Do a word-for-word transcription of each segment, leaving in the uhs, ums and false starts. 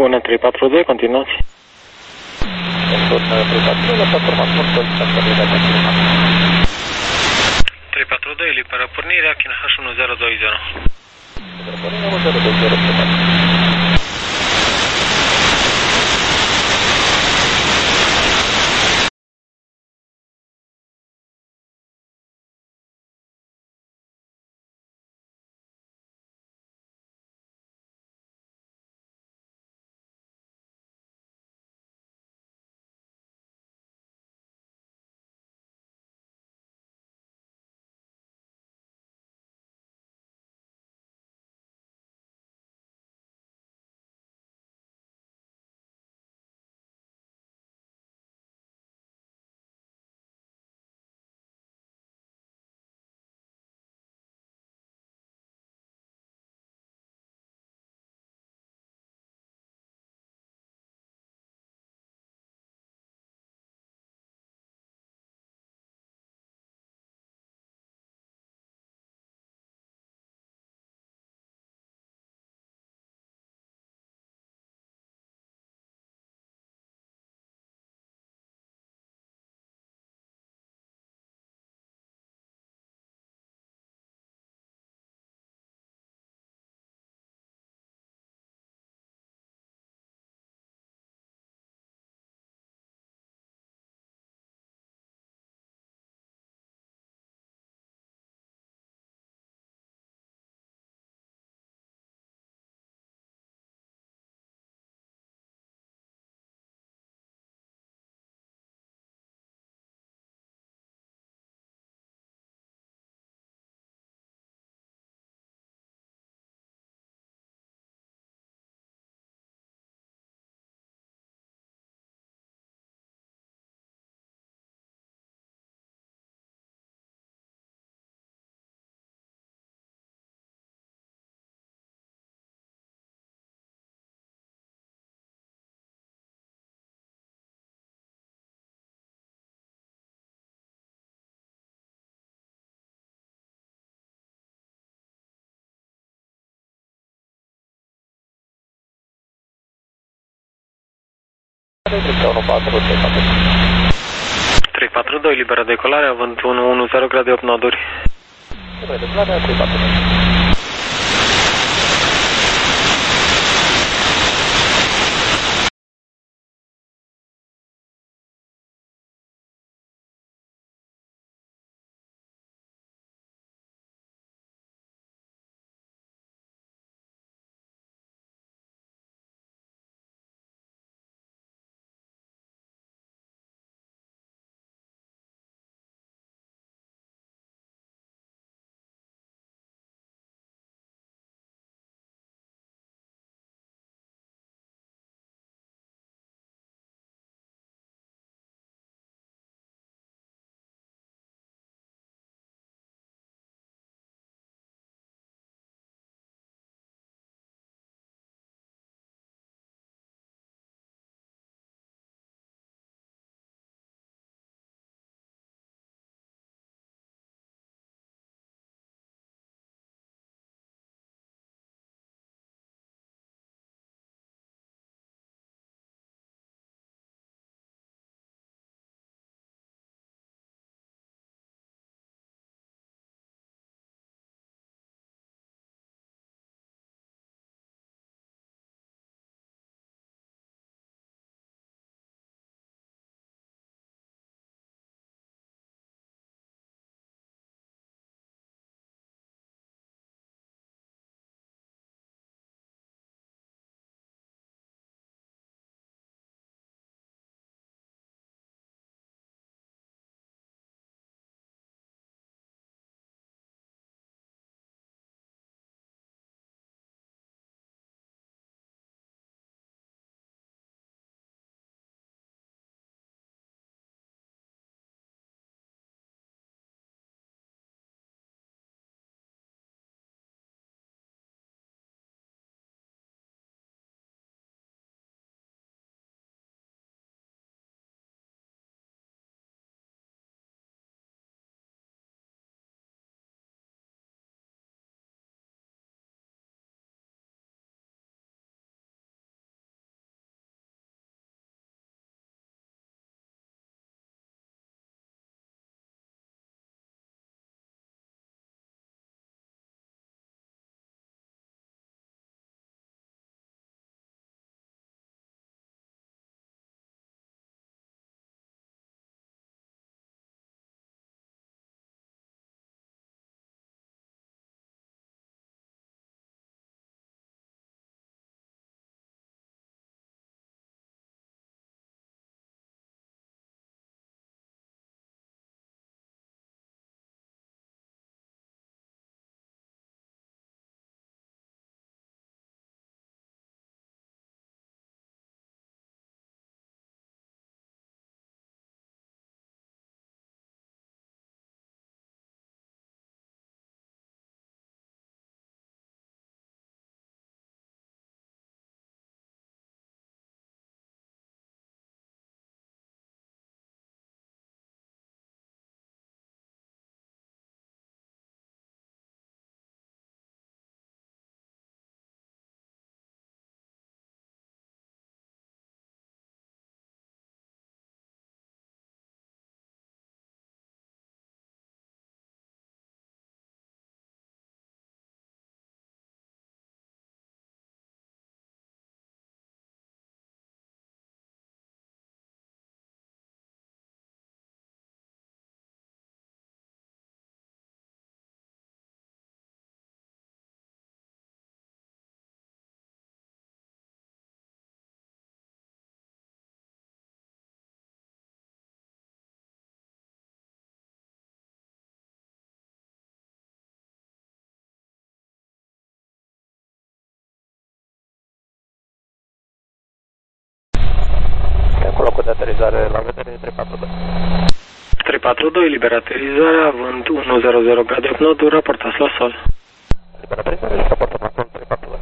unu trei patru doi, continuați. trei patru doi, liberă pornire, Akin H unu zero doi zero. trei patru doi, liberă decolare, avânt unu unu zero grade opt noduri. Decolare, trei patru doi. La vedere trei patru doi. trei patru doi, liber aterizarea, vânt unu zero zero grade opt noduri, raportați la sol. Liber aterizare și raportăm la sol trei patru doi.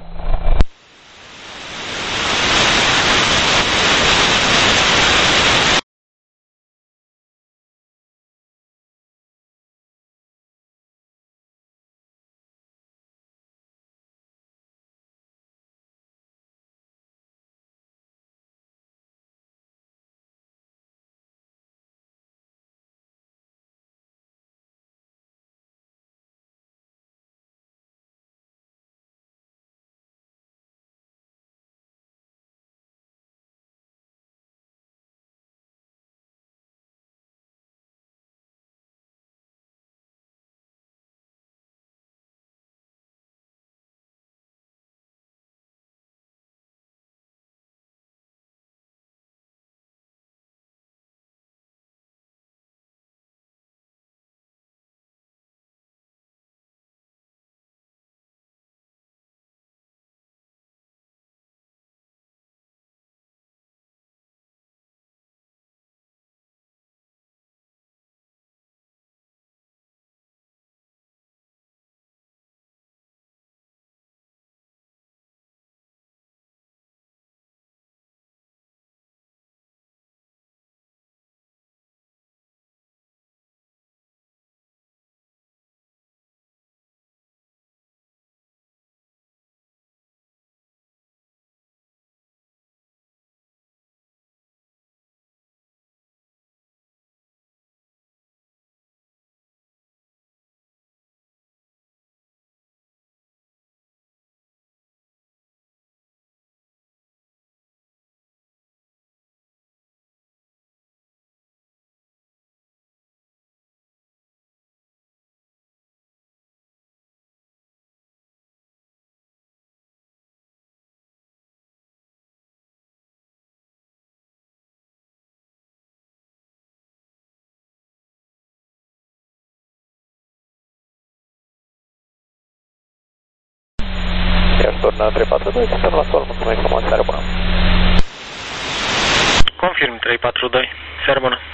Turn trei patru doi, suntem la sol, mulțumesc frumos, seară bună. Confirm trei patru doi, seară bună.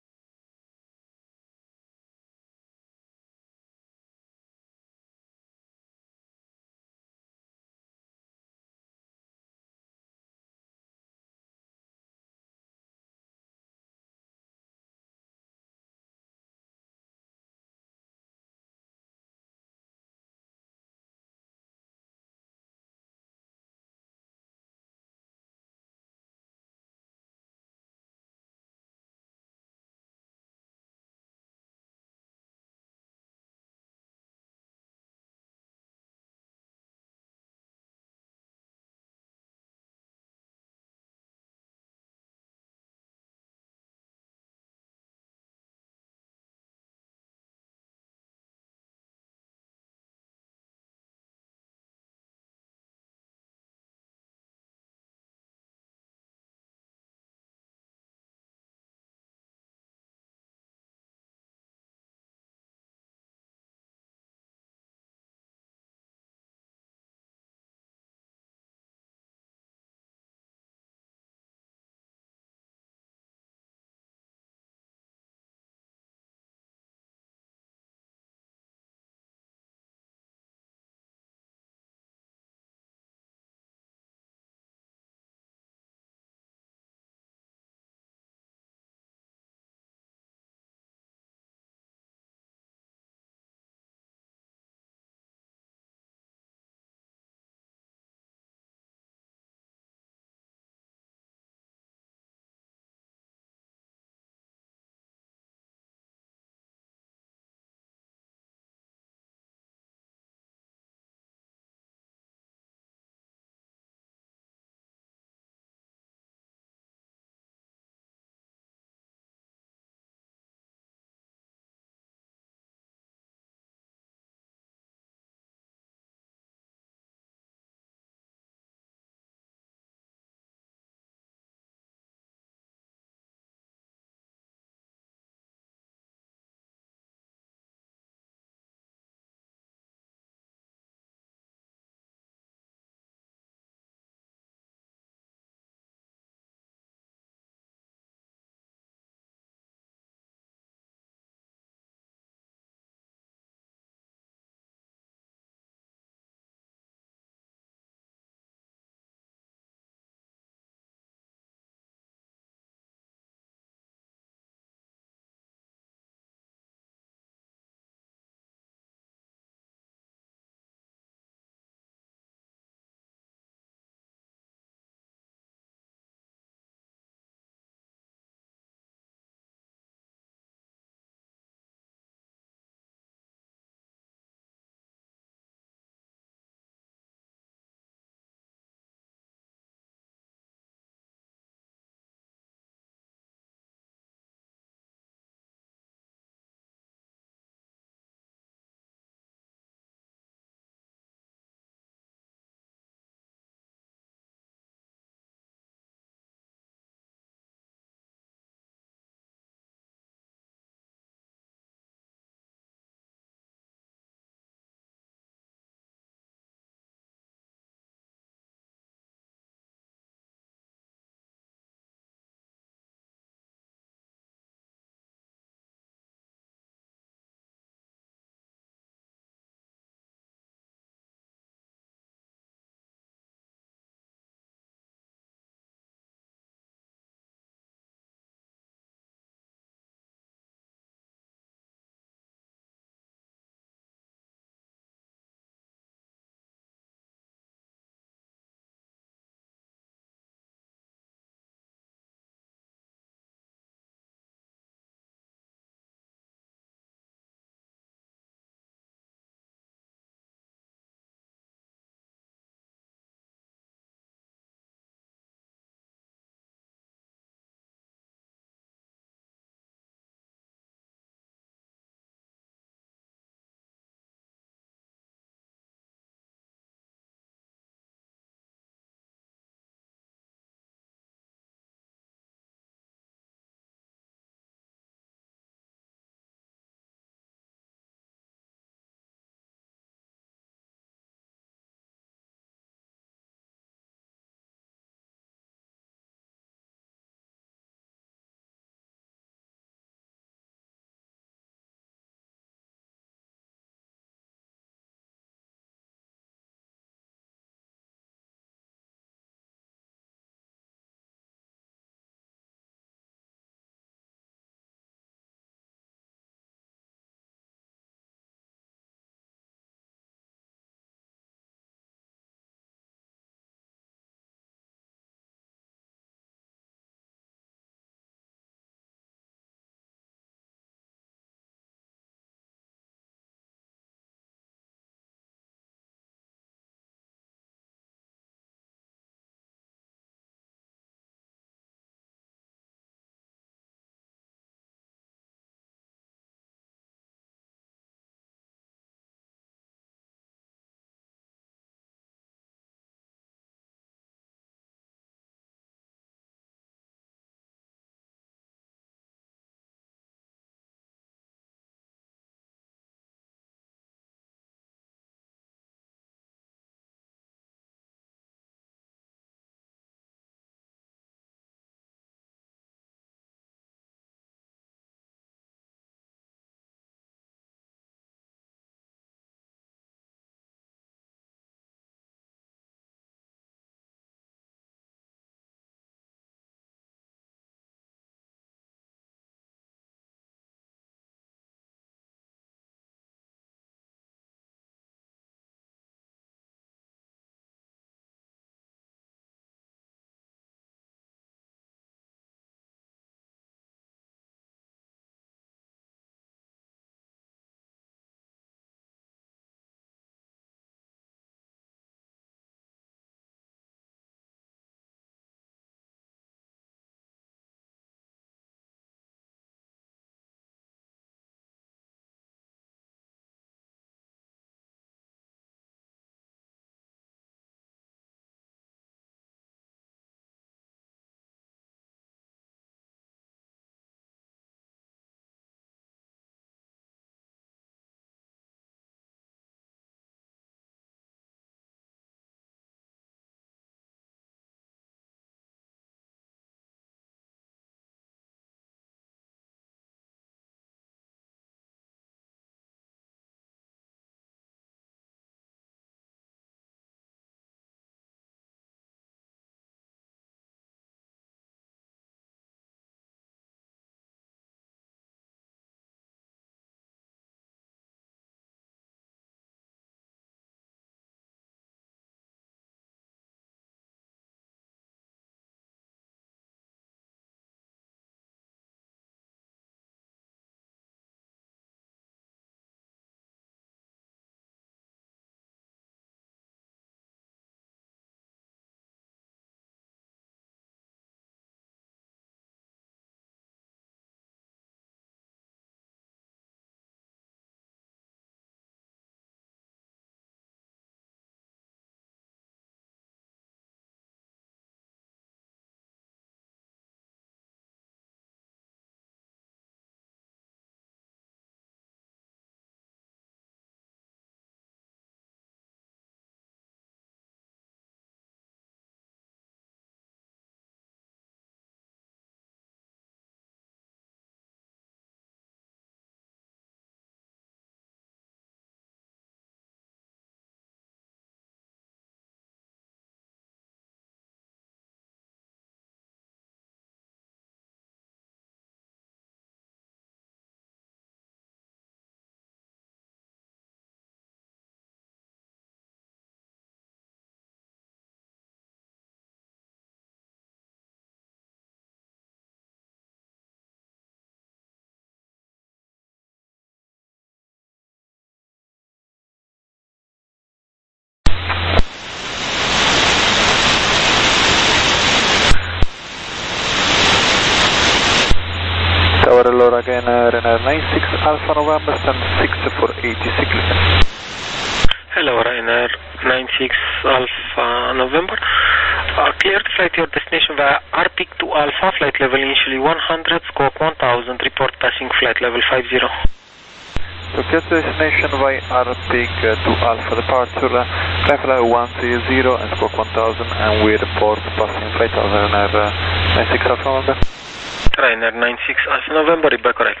Tower Laura again, uh, Ryanair nine six Alpha November, stand six for eighty cyclists. Hello, Ryanair nine six Alpha November. Uh, clear to flight your destination via R P I C to Alpha, flight level initially one hundred, squawk one thousand, report passing flight level five zero. So clear to destination via R P I C to Alpha departure, uh, flight level one three zero and squawk one thousand, and we report passing flight of Ryanair uh, nine six Alpha November. Ryanair nine six Alpha November, read back correct.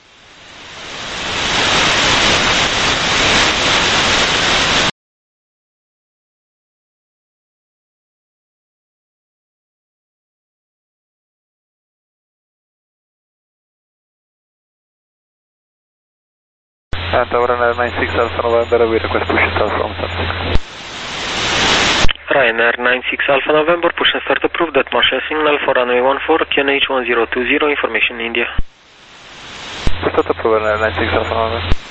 Uh, Tower Ryanair nine six Alpha November, we request push and start from six. Ryanair nine six Alpha November, push and start approved at Marshall signal for runway one four, Q N H one zero two zero, information India. Start approved Ryanair nine six Alpha November.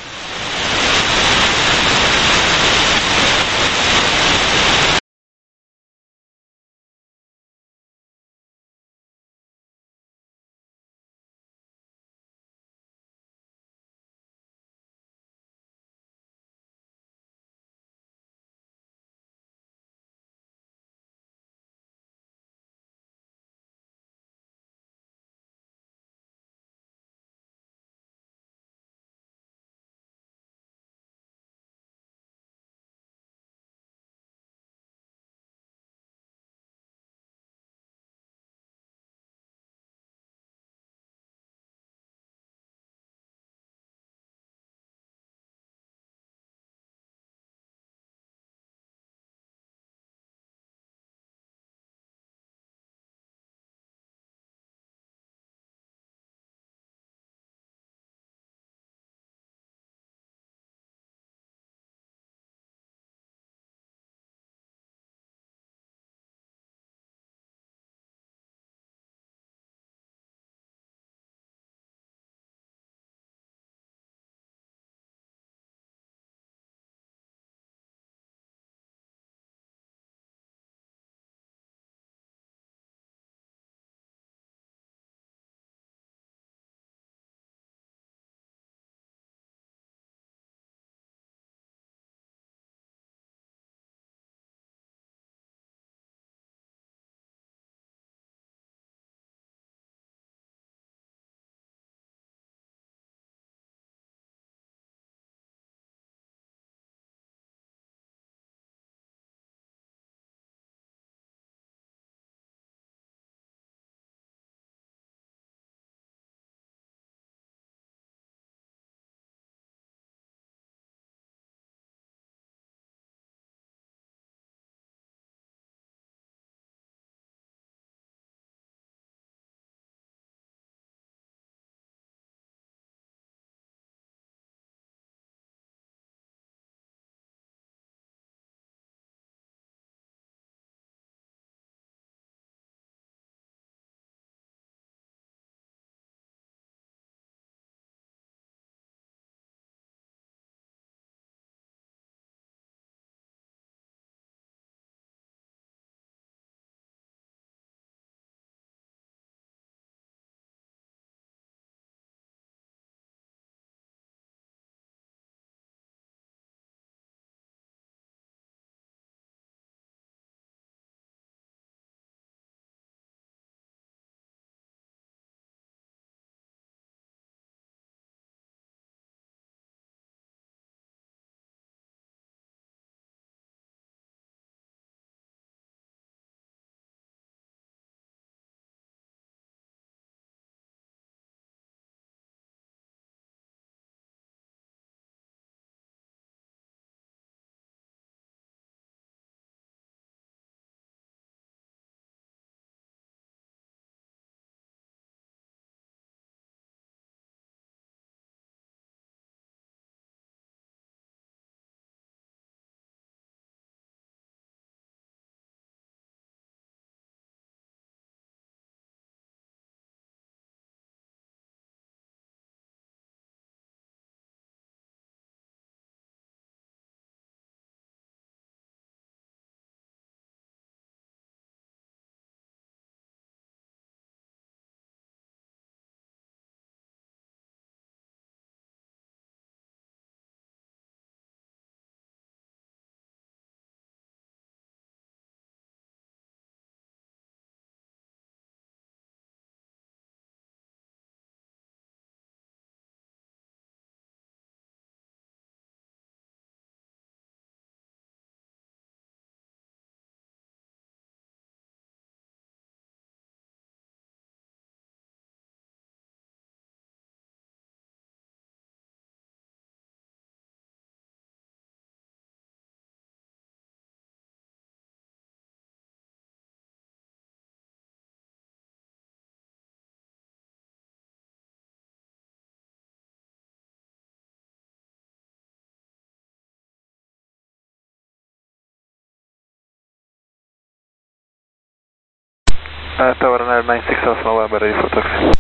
Uh, Tower Runner nine six Alpha November, ready for taxi.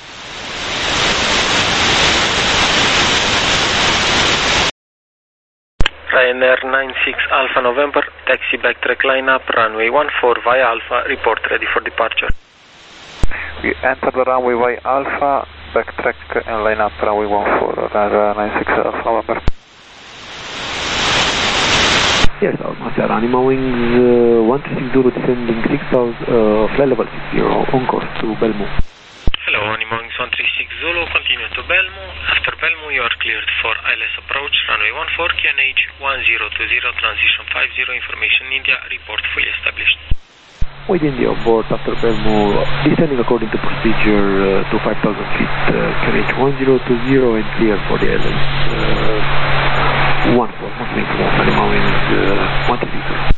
Ryanair nine six Alpha November, taxi backtrack lineup, runway one four via Alpha, report ready for departure. We enter the runway via Alpha, backtrack and line up runway one four, Ryanair nine six Alpha November. Yes, Alpha Anima Wings uh, one three six zero descending six thousand, uh, flight level six zero, on course to Belmo. Hello, Anima Wings one three six Zulu, continue to Belmo. After Belmo, you are cleared for I L S approach, runway one four, Q N H one zero two zero, transition five zero, information India, report fully established. Within the onboard after Belmo, descending according to procedure uh, to five thousand feet, uh, Q N H one zero two zero and clear for the I L S uh, one four, moving from Anima Wings uh, one three six Zulu.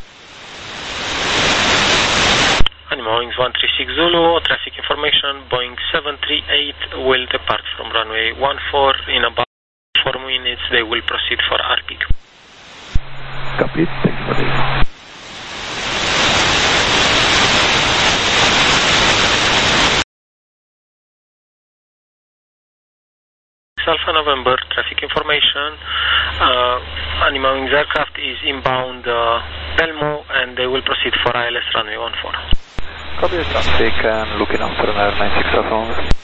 Anima Wings one three six Zulu, traffic information, Boeing seven three eight will depart from runway one four in about four minutes. They will proceed for R P Q. Copy, thank you for the info. Alpha November, traffic information, uh, Anima Wings aircraft is inbound uh, Belmo and they will proceed for I L S runway one four. Copy the traffic and looking after Ryanair nine six Alpha November.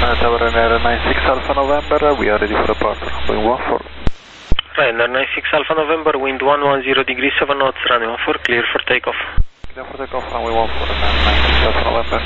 Uh, Tower Ryanair nine six Alpha November, we are ready for departure, Boeing one four. Ryanair nine six Alpha November, wind one one zero degrees, seven knots, runway one four, clear for takeoff. Clear for takeoff, runway one four, nine six Alpha November.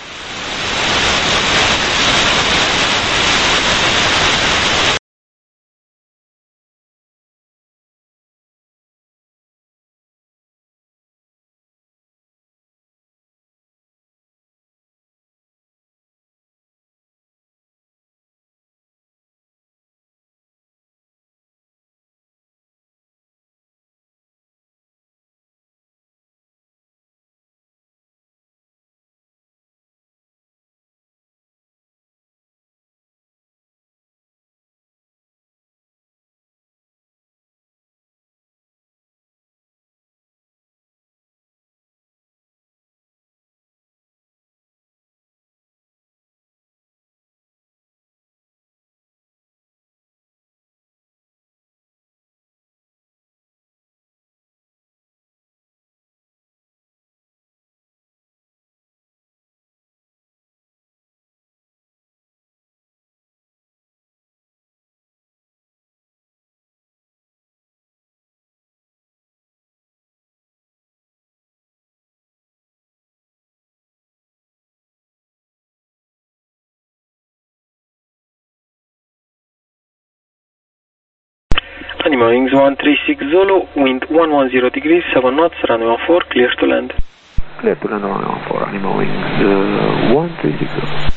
Anima Wings one three six Zulu, wind one one zero degrees, seven knots, runway one four, clear to land. Clear to land runway one four, Anima Wings uh, one three six Zulu.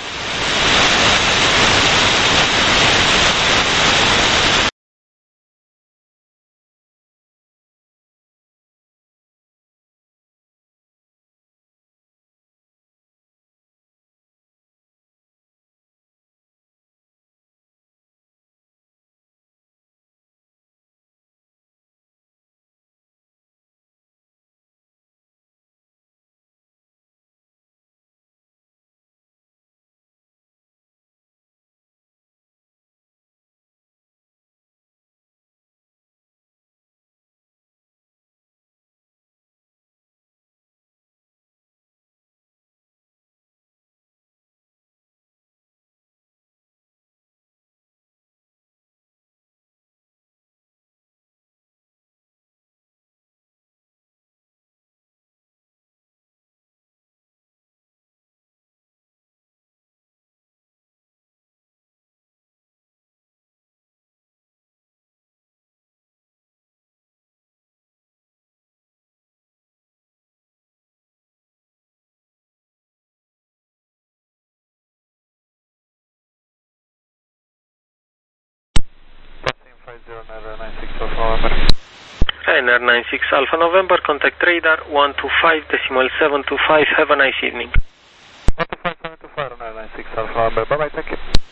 Ryanair nine six Alpha November, contact radar one two five decimal seven two five, have a nice evening. one two five seven two five, Ryanair nine six Alpha November, bye bye, thank you.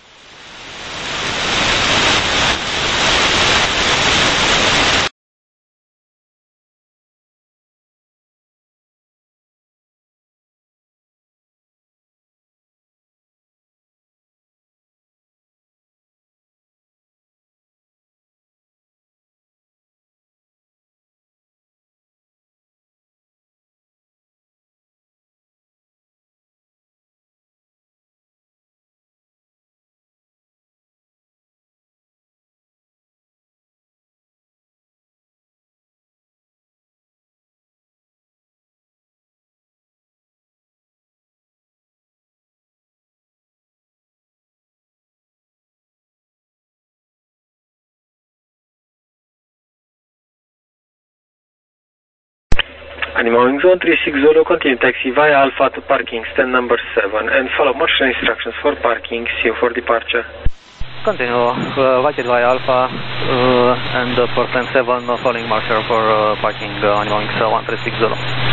Anima Wings one three six Zulu, continue taxi via Alpha to parking, stand number seven, and follow marshal instructions for parking. See you for departure. Continue, uh, Viking via Alpha uh, and uh, for stand seven, uh, following marshal for uh, parking uh, Anima Wings uh, one three six Zulu.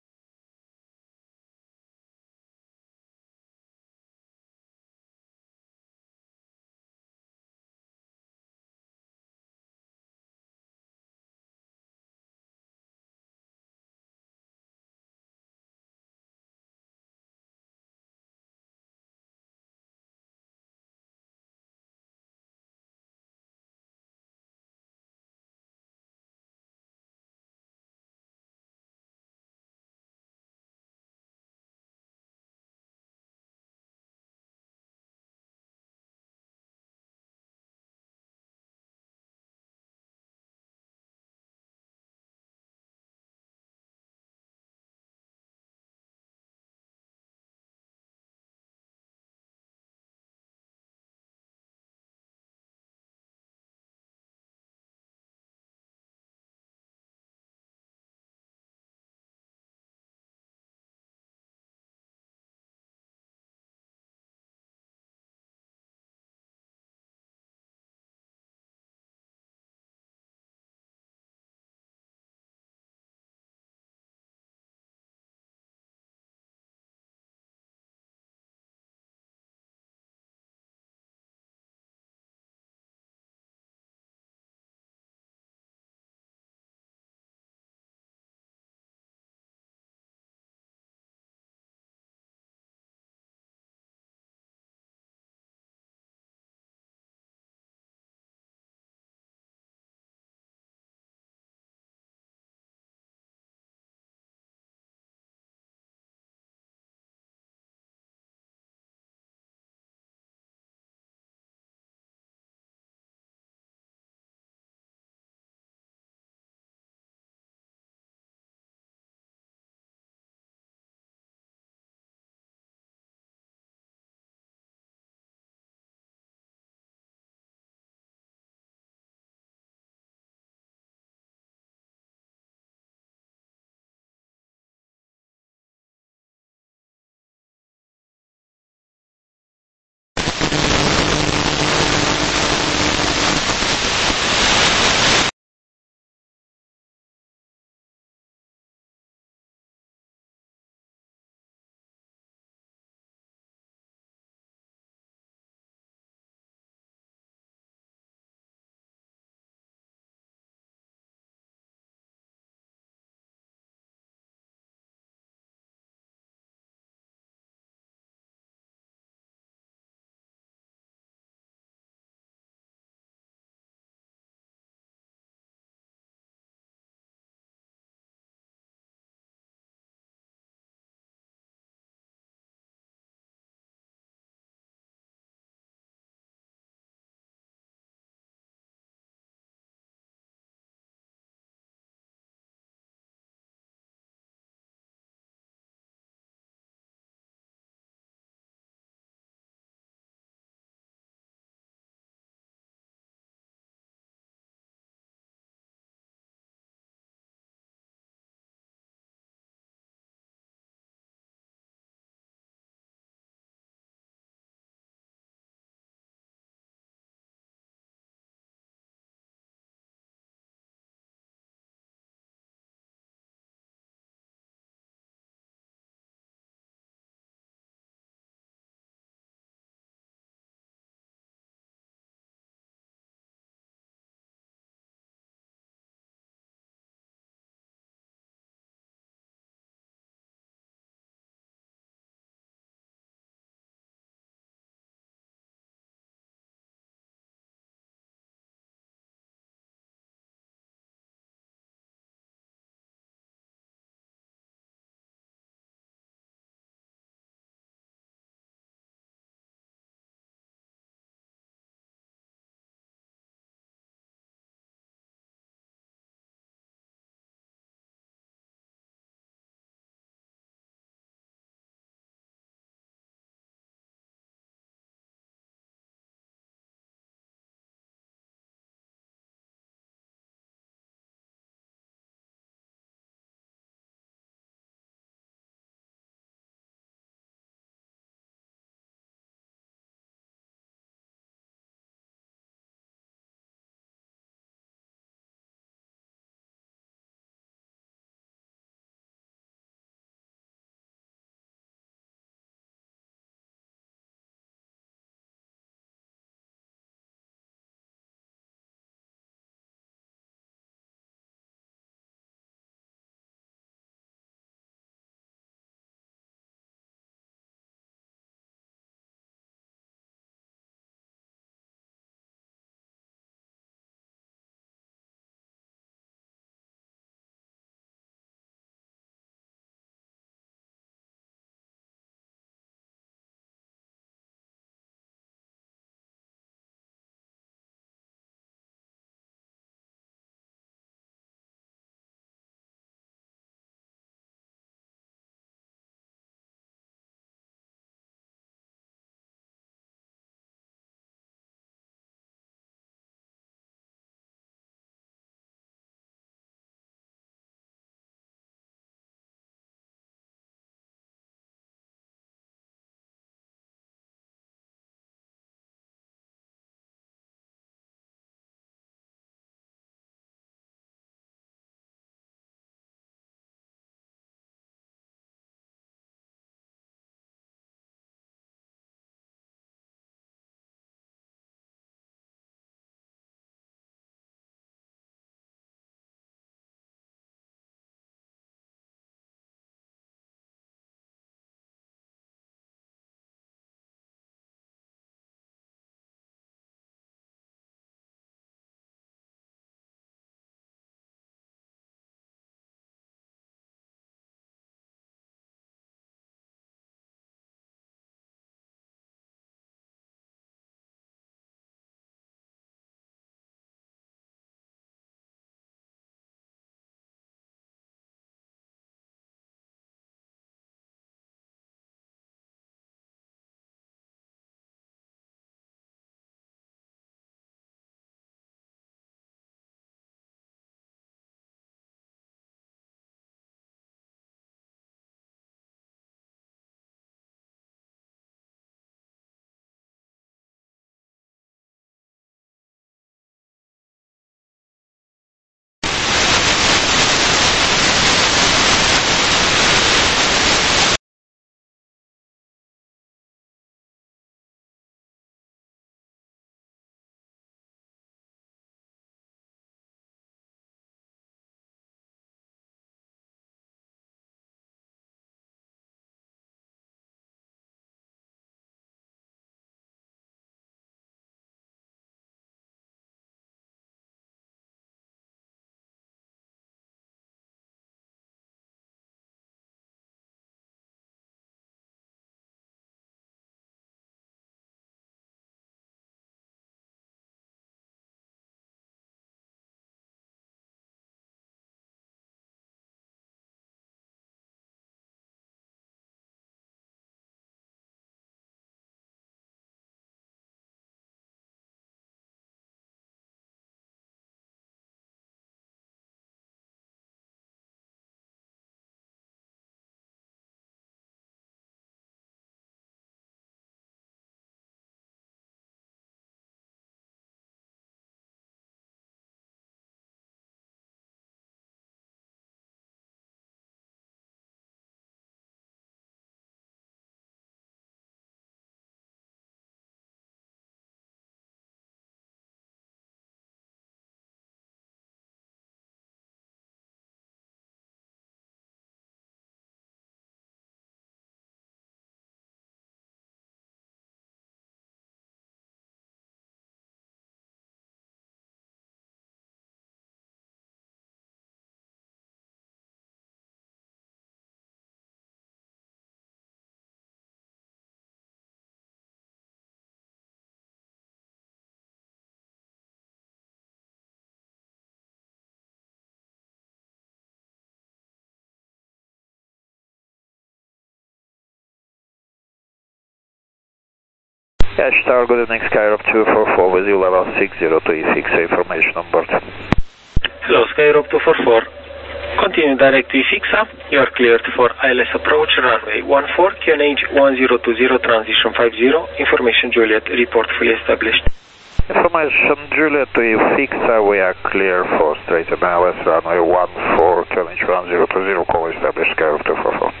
Yes, Tower, good evening, Skyrope two four four with you, level six zero two E fix information on board. Hello, Skyrope two four four. Continue direct to IFIXA. You are cleared for I L S approach, runway one four, Q N H one zero two zero, transition five zero. Information Juliet, report fully established. Information Juliet to IFIXA, we are clear for straight and I L S, runway one four, Q N H one zero two zero, call established, Skyrope two four four.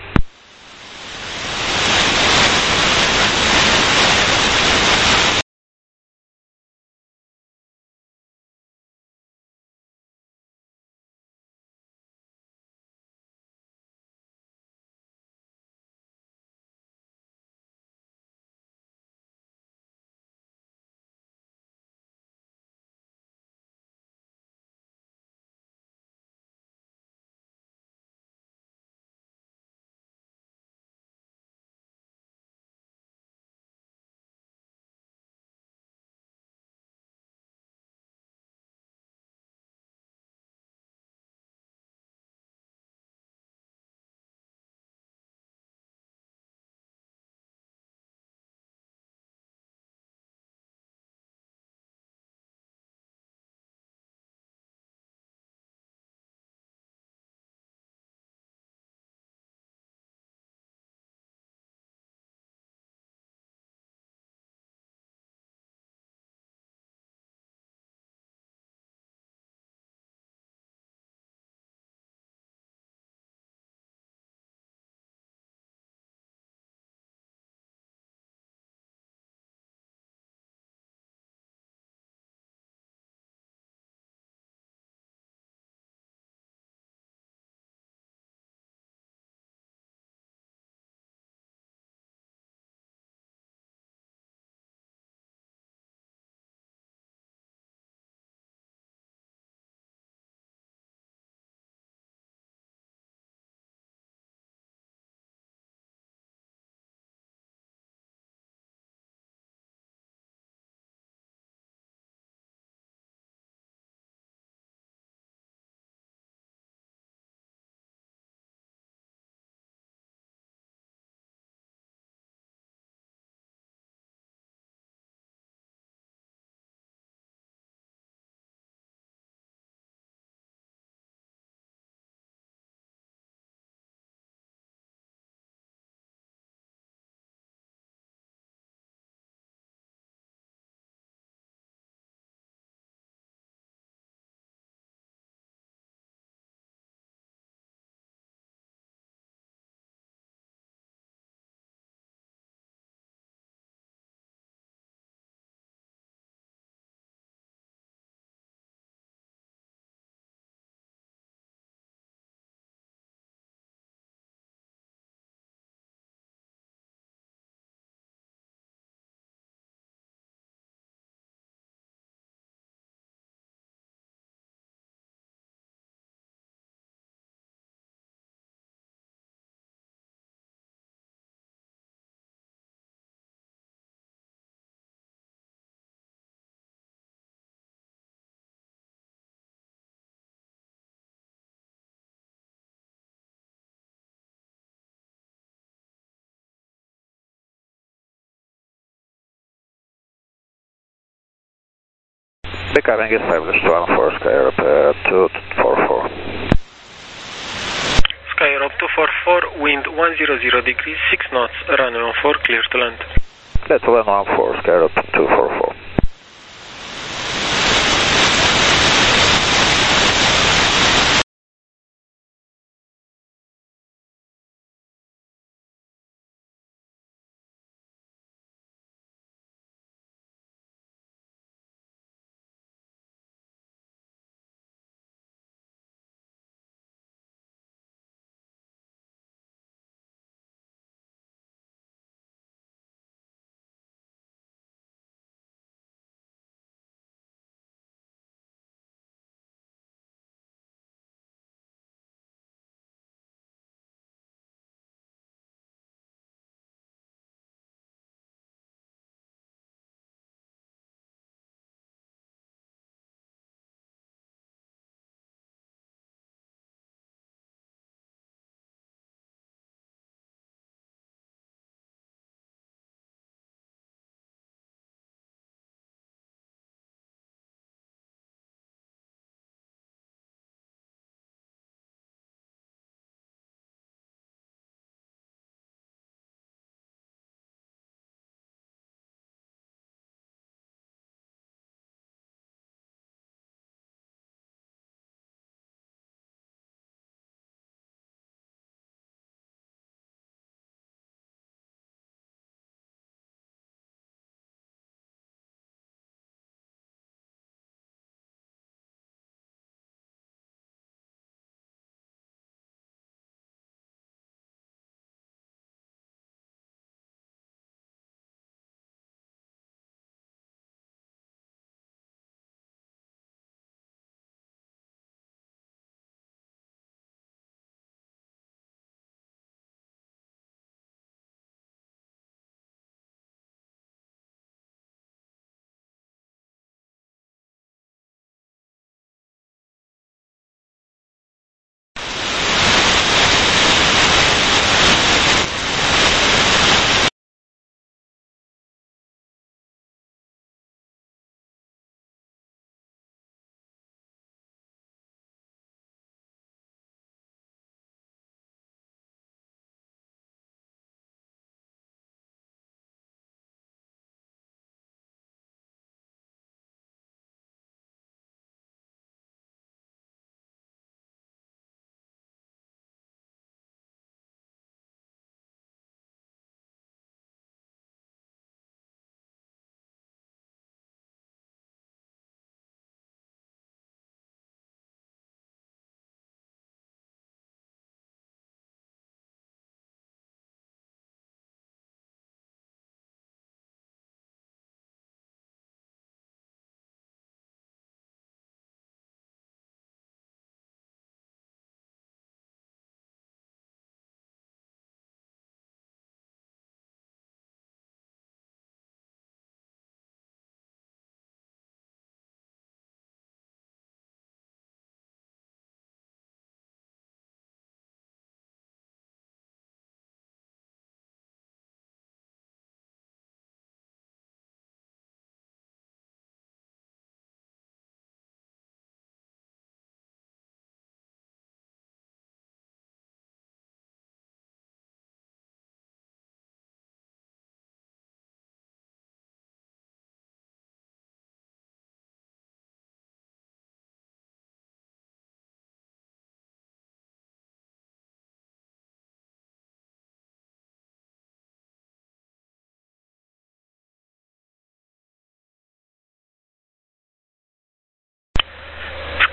Becoming established one four, Skyrope uh, two four four. Skyrope two four four, wind one hundred degrees, six knots, runway one four, clear to land. That's one one four, Skyrope two four four.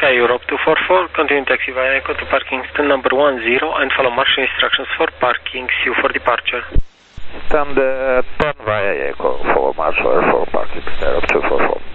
Sky Europe two four four, continue taxi via Echo to parking stand number one zero and follow marshal instructions for parking. See you for departure. Stand uh, ten via Echo, follow marshal for parking Sky Europe two four four.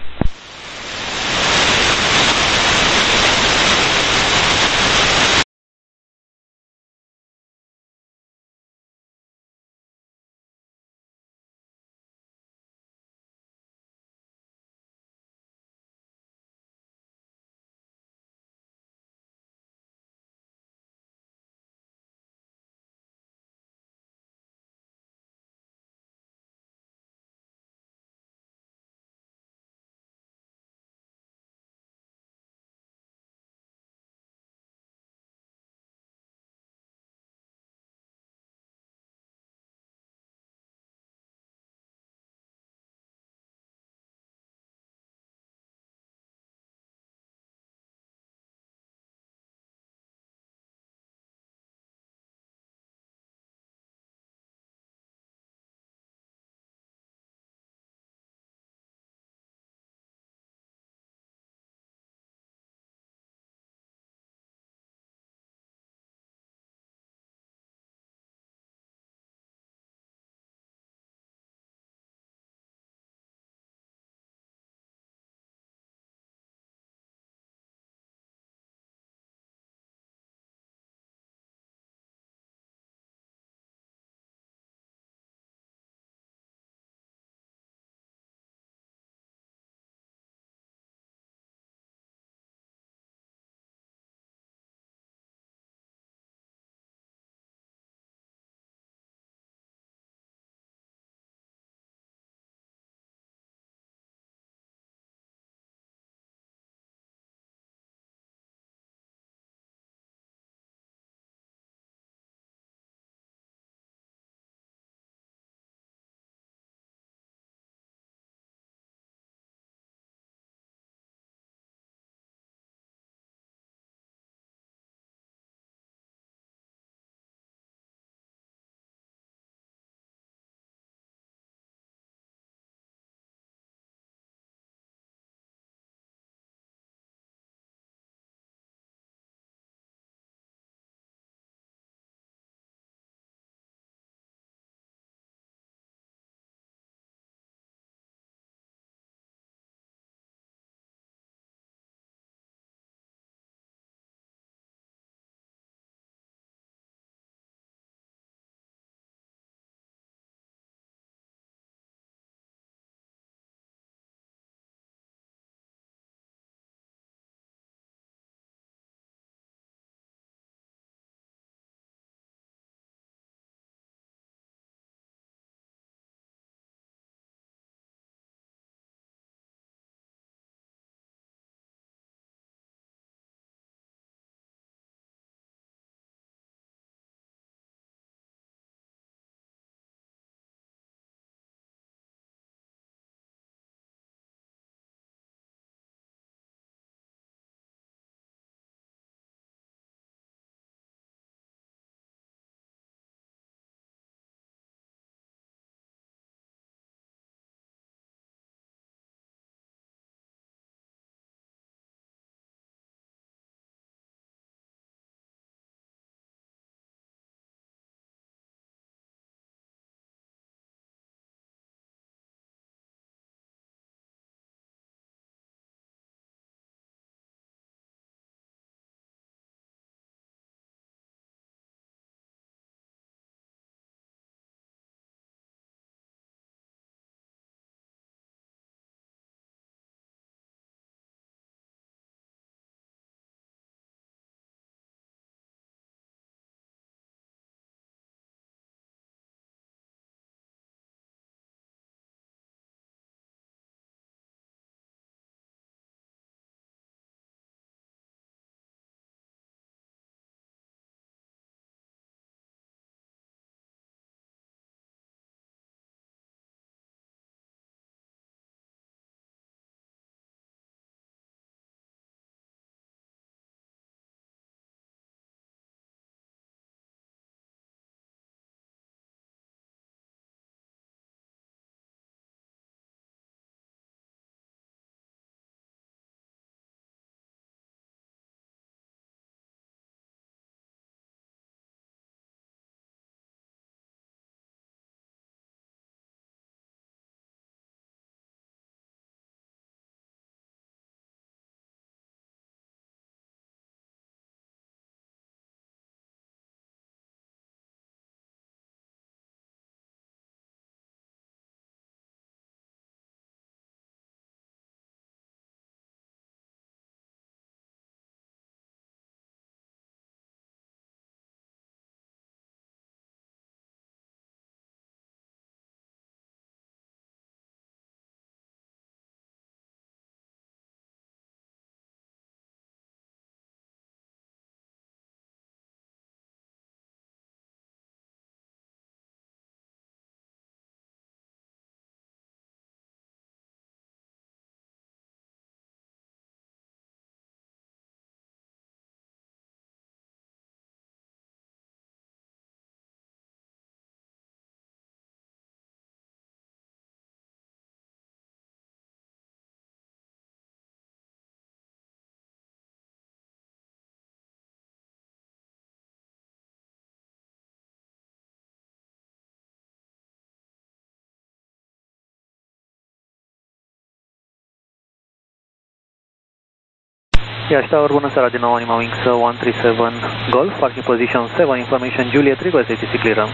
Iași Tower, bună seara din nou, Anima Wings one three seven Golf, parking position seven, information Juliet, request A T C clearance.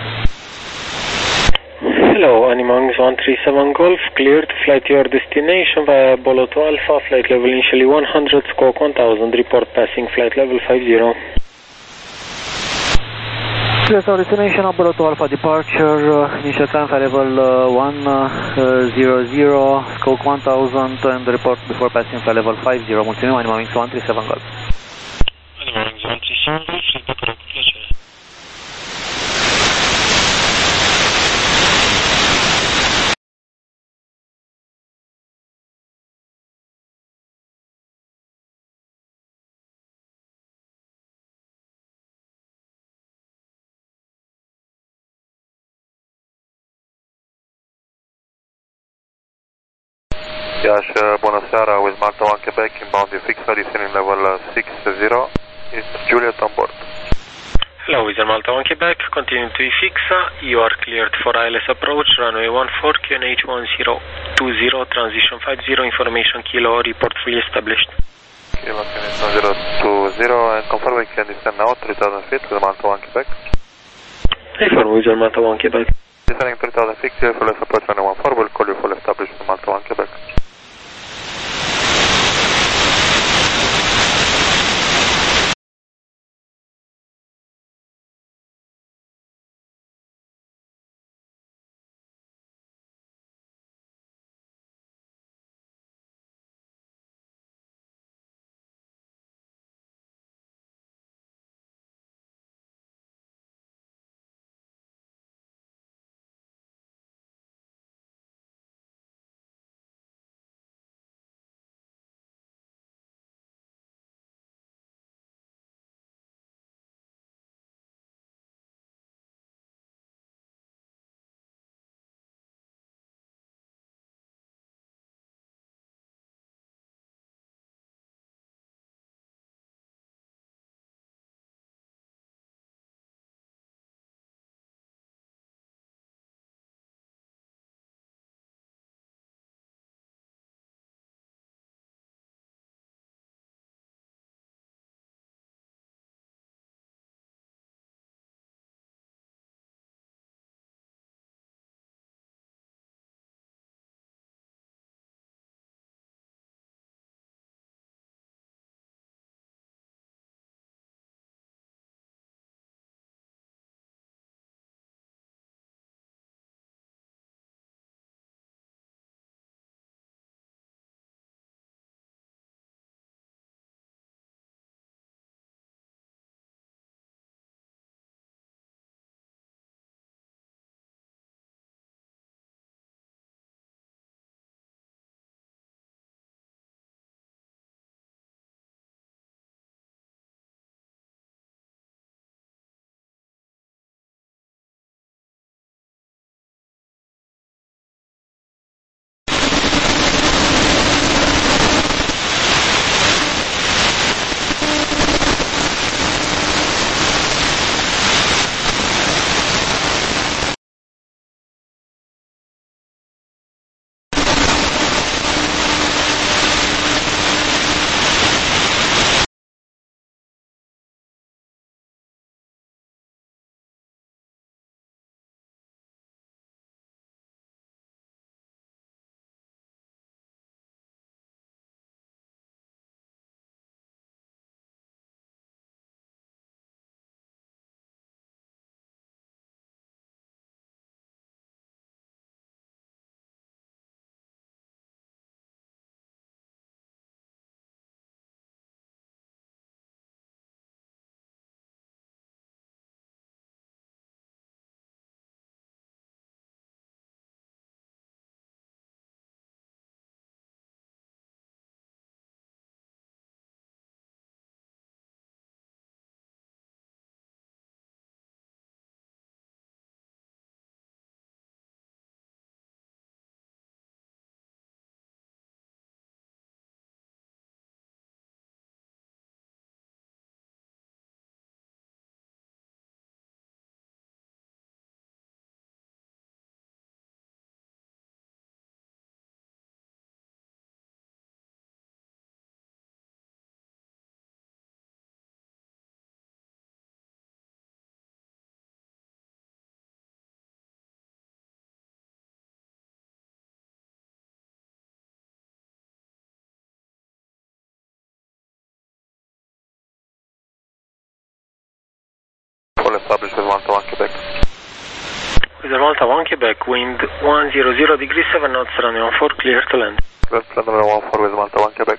Hello, Anima Wings one three seven Golf, clear to fly to your destination via Bolo to Alpha, flight level initially one hundred, squawk one thousand, report passing flight level five zero. Clear to our destination, Bolo to Alpha departure, uh, initial climb flight level uh, one zero zero, squawk one thousand and report before passing flight level five zero. Mulțumim, Anima Wings one three seven Golf. Anima Wings one three seven Golf, feedback cu plăcere. Iași, bună seara, with Malta one Quebec, inbound in fixed, descending level six zero, it's Juliet on board. Hello, Wizard Malta one Quebec, continue to IFIXA, you are cleared for I L S approach, runway one four, Q N H one zero two zero, transition five zero, information kilo, report fully established. Kilo, Q N H one zero two zero, and confirm we can descend now, three thousand feet with Malta one Quebec. Affirm, Wizard Malta one Quebec. Descending three thousand feet, clear for less approach runway one four, we'll call you full established with Malta one Quebec. will establish with Malta one Quebec. With Malta one Quebec, wind one hundred degrees seven knots, runway one four, clear to land. Clear to land, runway one four with Malta one Quebec.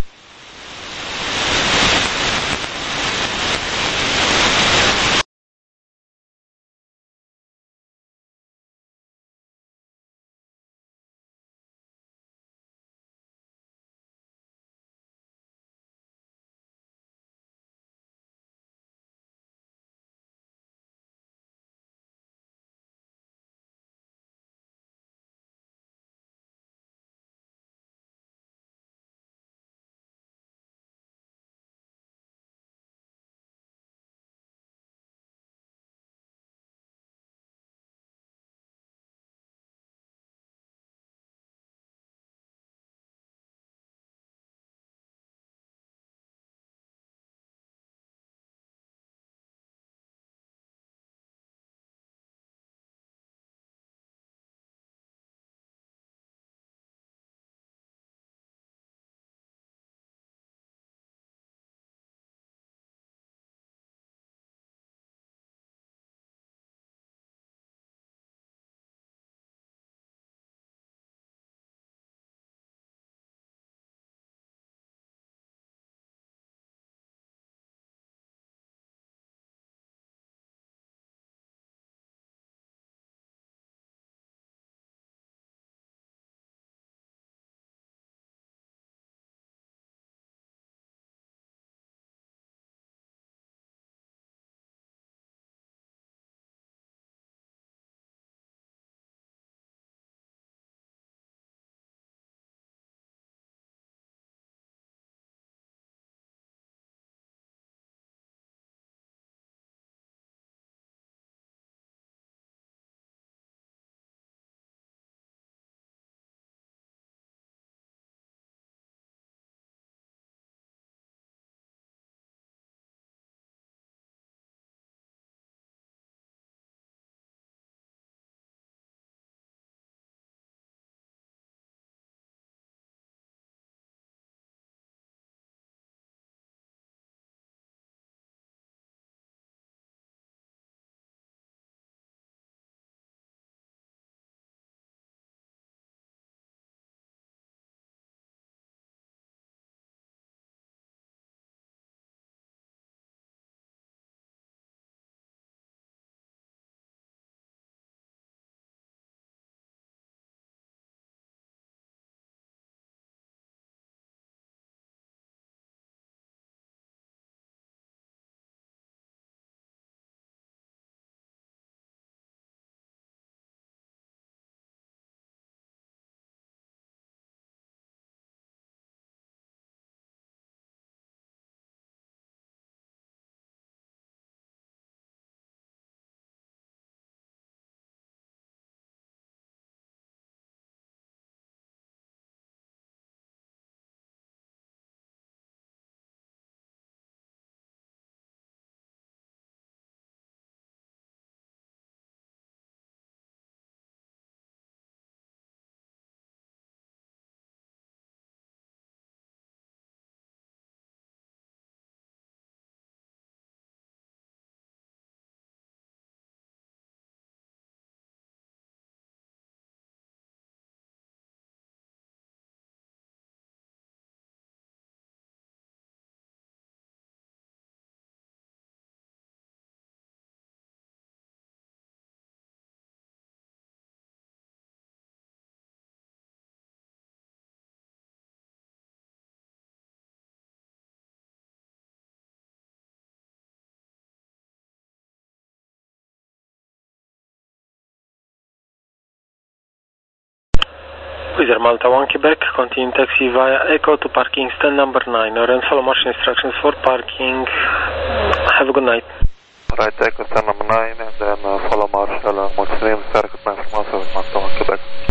Wizard Malta one Quebec, continue taxi via Echo to parking stand number nine. Or and follow marshal instructions for parking. Have a good night. Right, Echo stand number nine and then uh, follow marshal uh, Muslim circuit Malta one Quebec.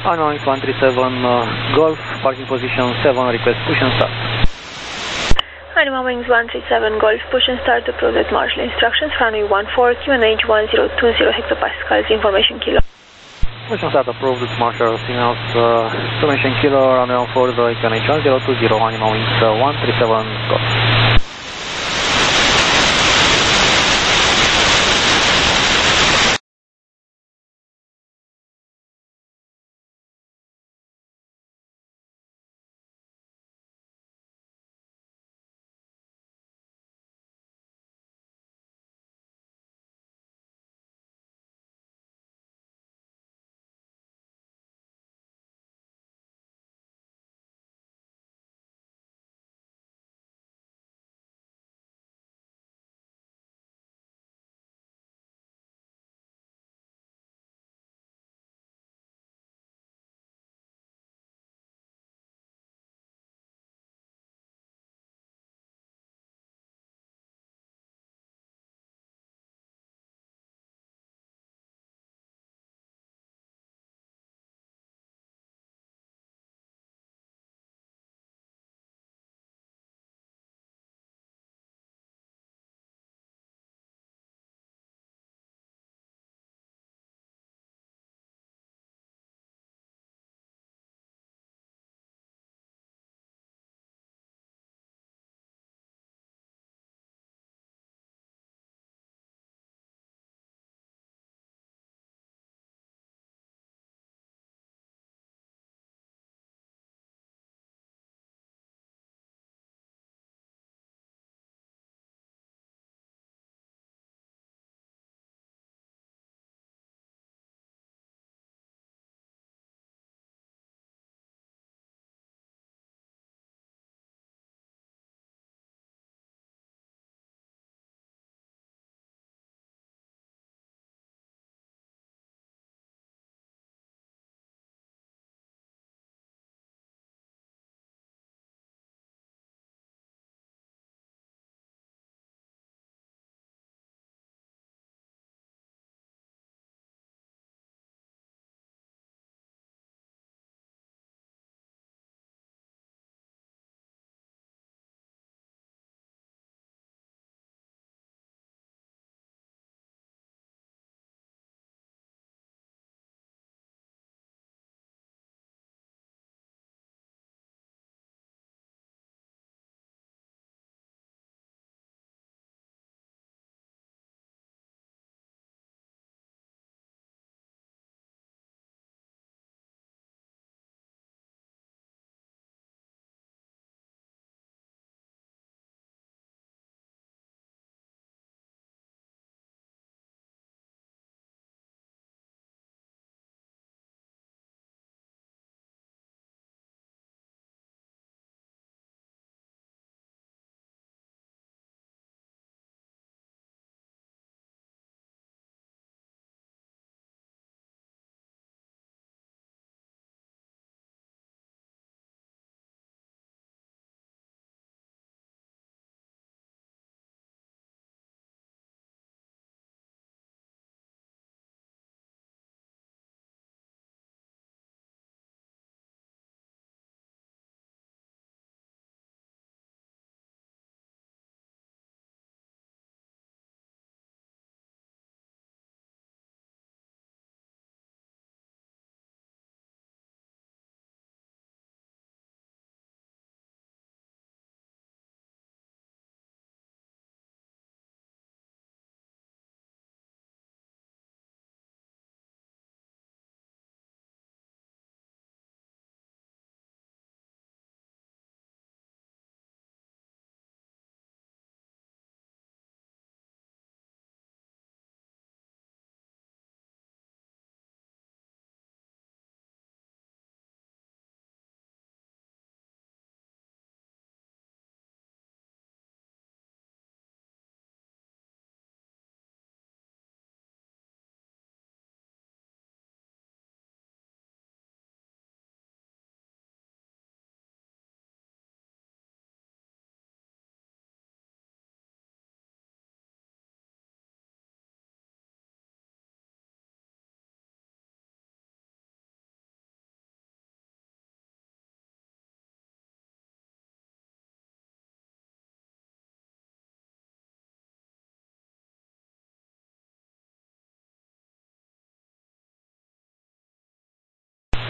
Unknown one three seven uh, Golf, parking position seven, request push and start. Animal Wings one three seven Golf, push and start approved with marshal instructions, runway one four, Q N H one zero two zero hectopascals, information kilo. Push and start approved with marshal signals, uh, information kilo, runway one four, Q N H one zero two zero, Animal Wings uh, one three seven Golf.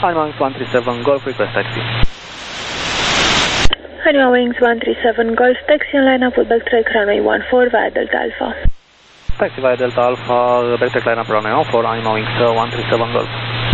Anima Wings one three seven Golf, request taxi. Anima Wings one three seven Golf, taxi on line up with backtrack runway one four via Delta Alpha. Taxi via Delta Alpha, backtrack line up runway one four, Anima Wings uh, one three seven Golf.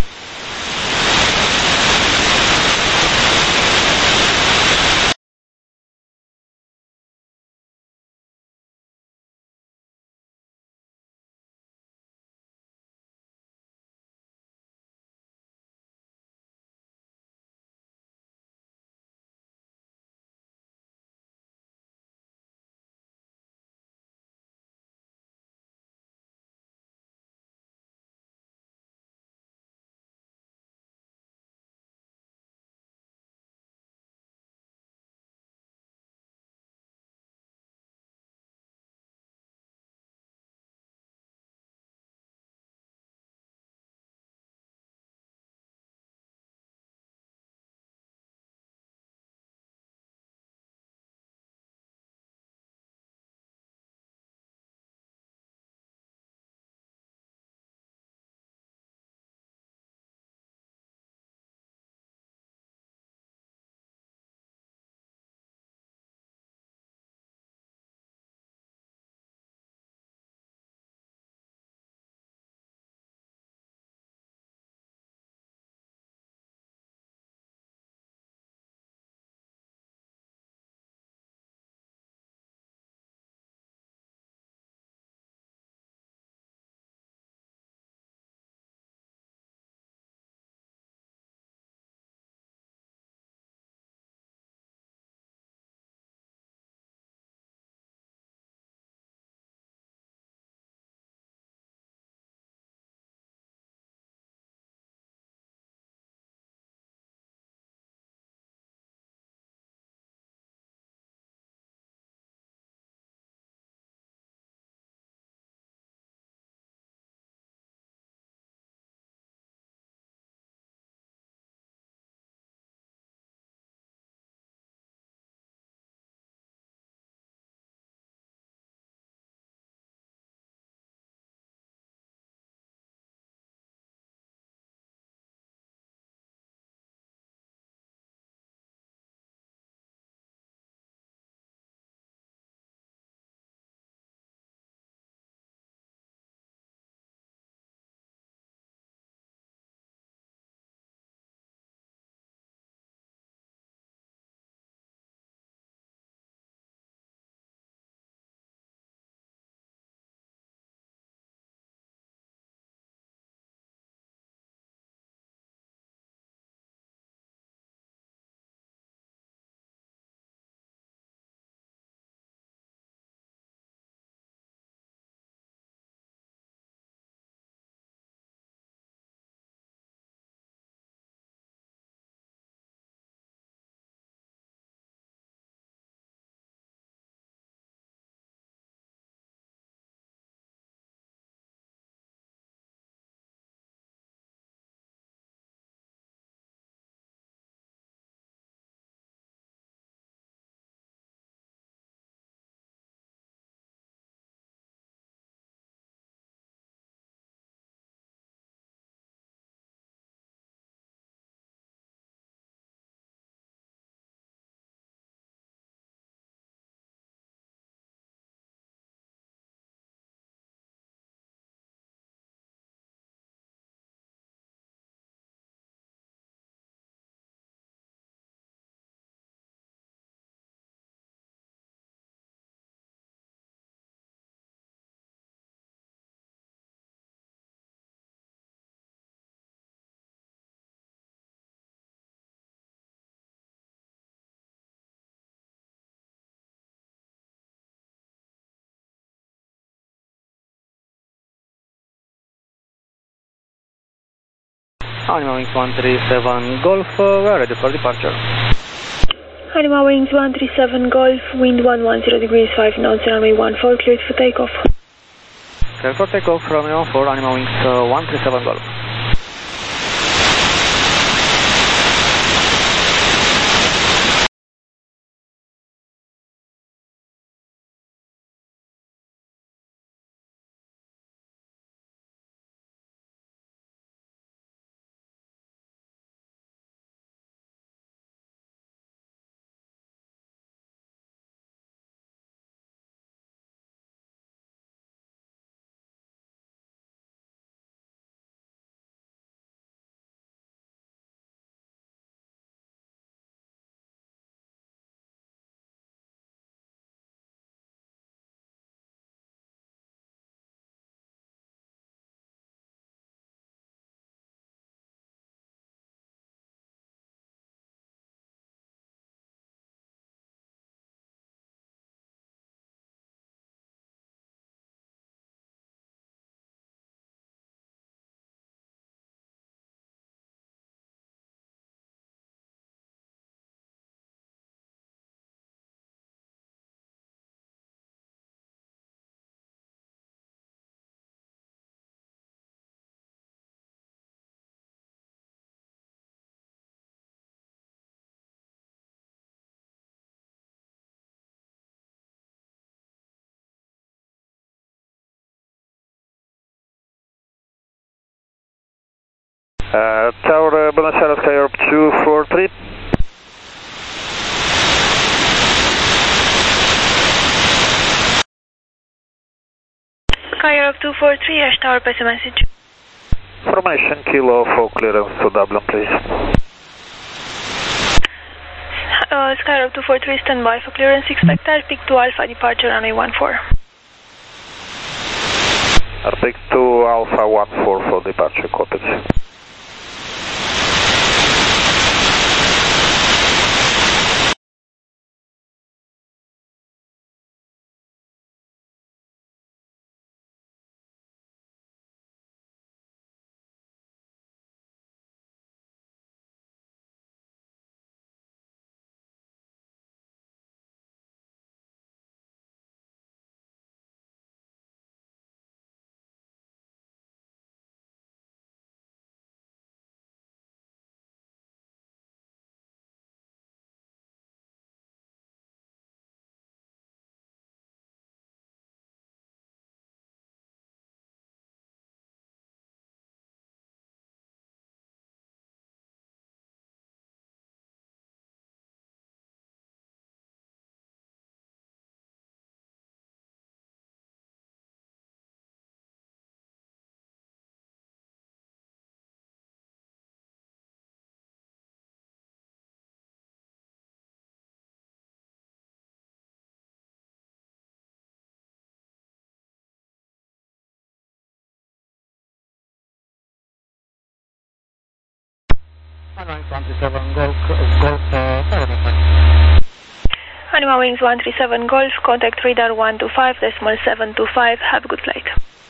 Anima Wings one three seven Golf, uh, we are ready for departure. Anima Wings one three seven Golf, wind one one zero degrees five knots, runway one four, cleared for takeoff. Cleared for takeoff, runway one four, Anima Wings uh, one three seven Golf. Uh, Tower, Buenos Aires, Skywarp two four three. Skywarp two four three, Ash Tower, pass a message. Formation Kilo for clearance to Dublin, please. Uh, Skywarp two four three, stand by for clearance. Expect Arctic to Alpha, departure runway one four. Arctic to Alpha one four for departure, copied. twenty-seven Golf, Golf, uh, Anima Wings one three seven Golf, contact radar one two five decimal seven two five, have a good flight.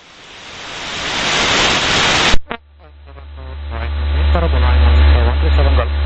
one three seven Golf.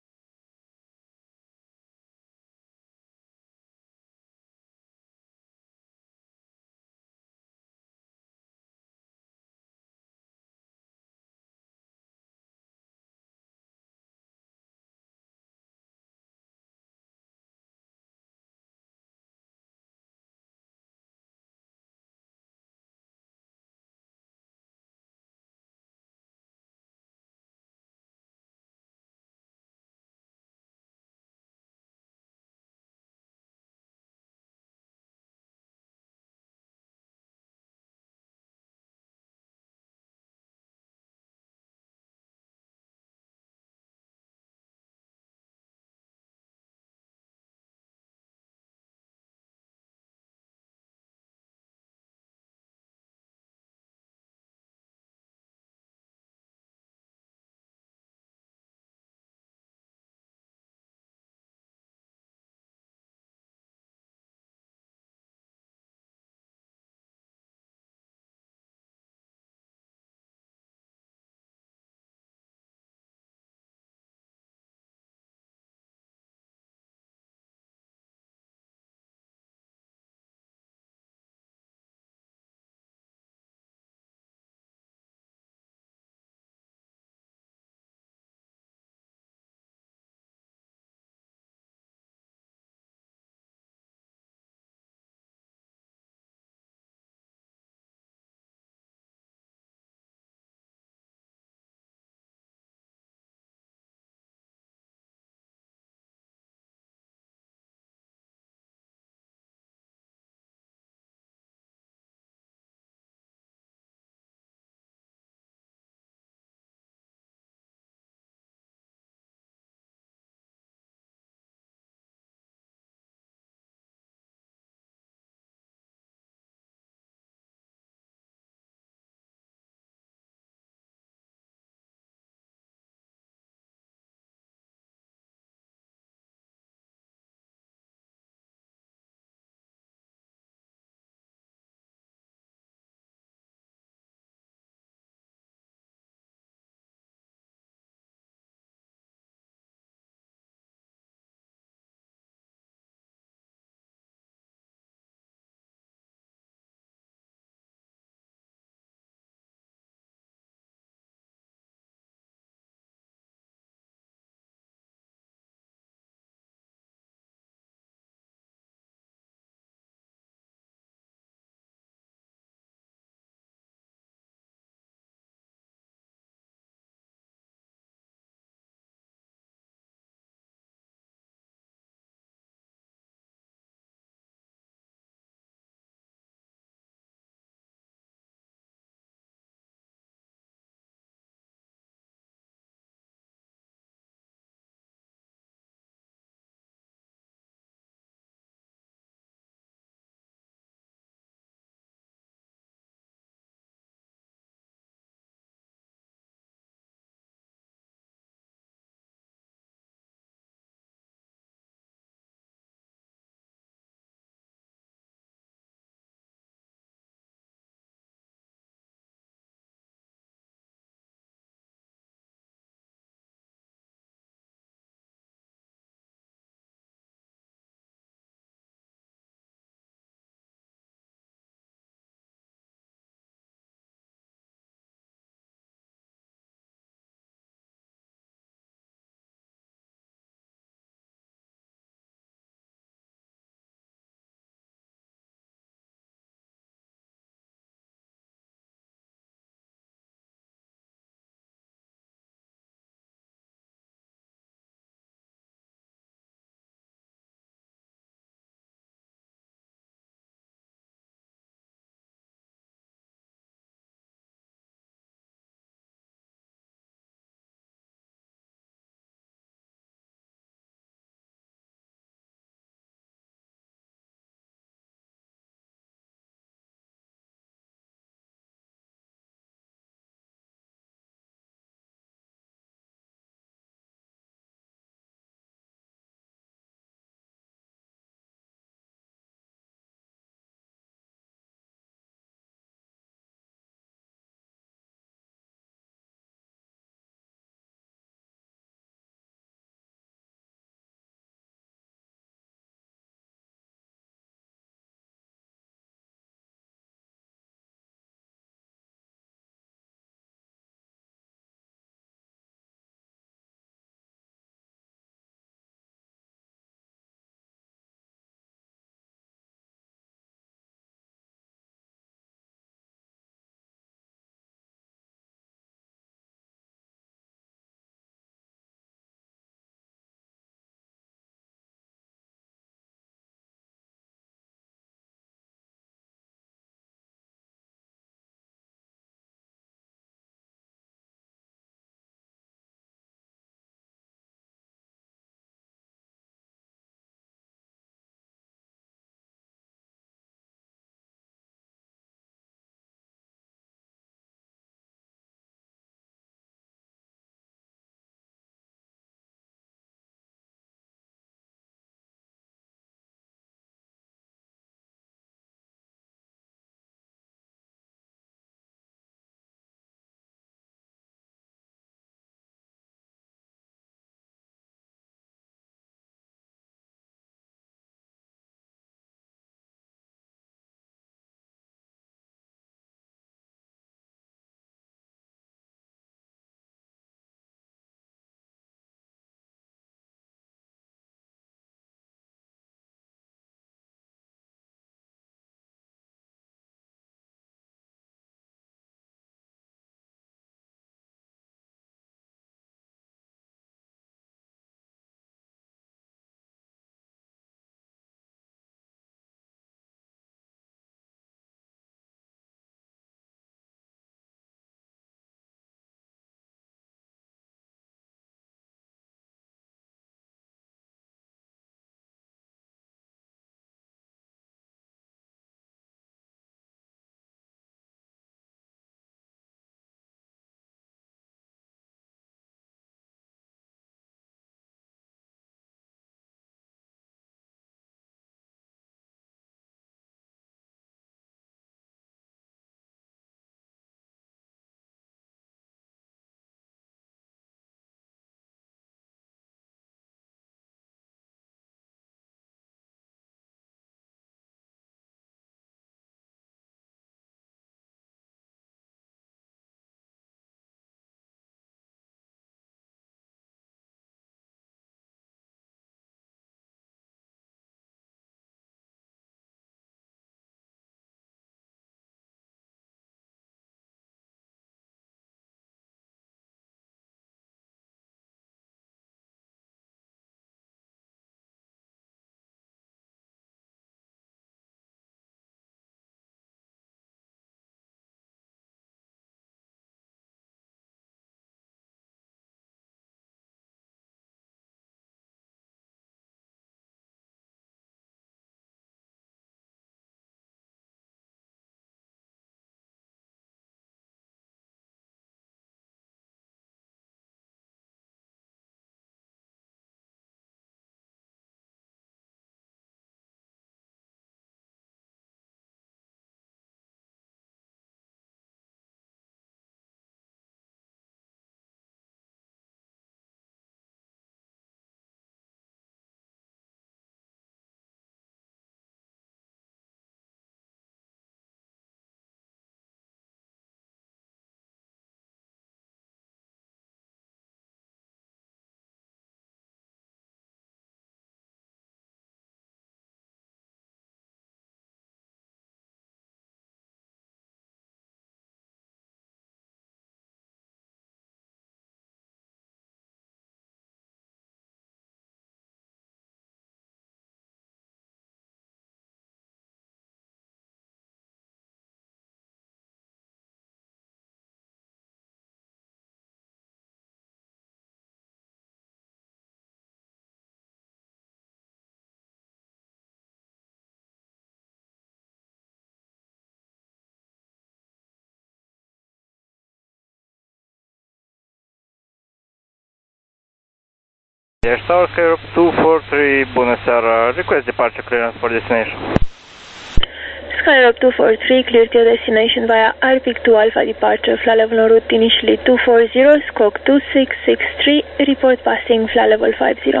Yes, Tower Skyrope two four three, Bună seara, request departure clearance for destination. Skyrope two four three, clear to your destination via R P I C two Alpha departure, flight level en route initially two four zero, squawk two six six three, report passing flight level five zero.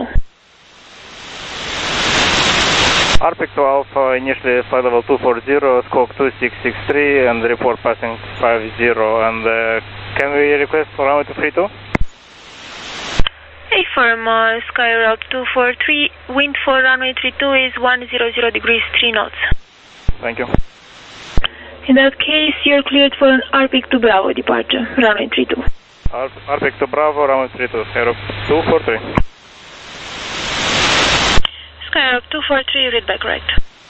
R P I C two Alpha, initially flight level two four zero, squawk two six six three, and report passing five zero. And uh, can we request for runway two three two? A firm uh, Skyrope two four three, wind for runway three two is one hundred degrees three knots. Thank you. In that case, you're cleared for an R P I C two Bravo departure, runway three two. R P I C two Bravo, runway three two, Skyrope two four three. Skyrope two four three, read back right.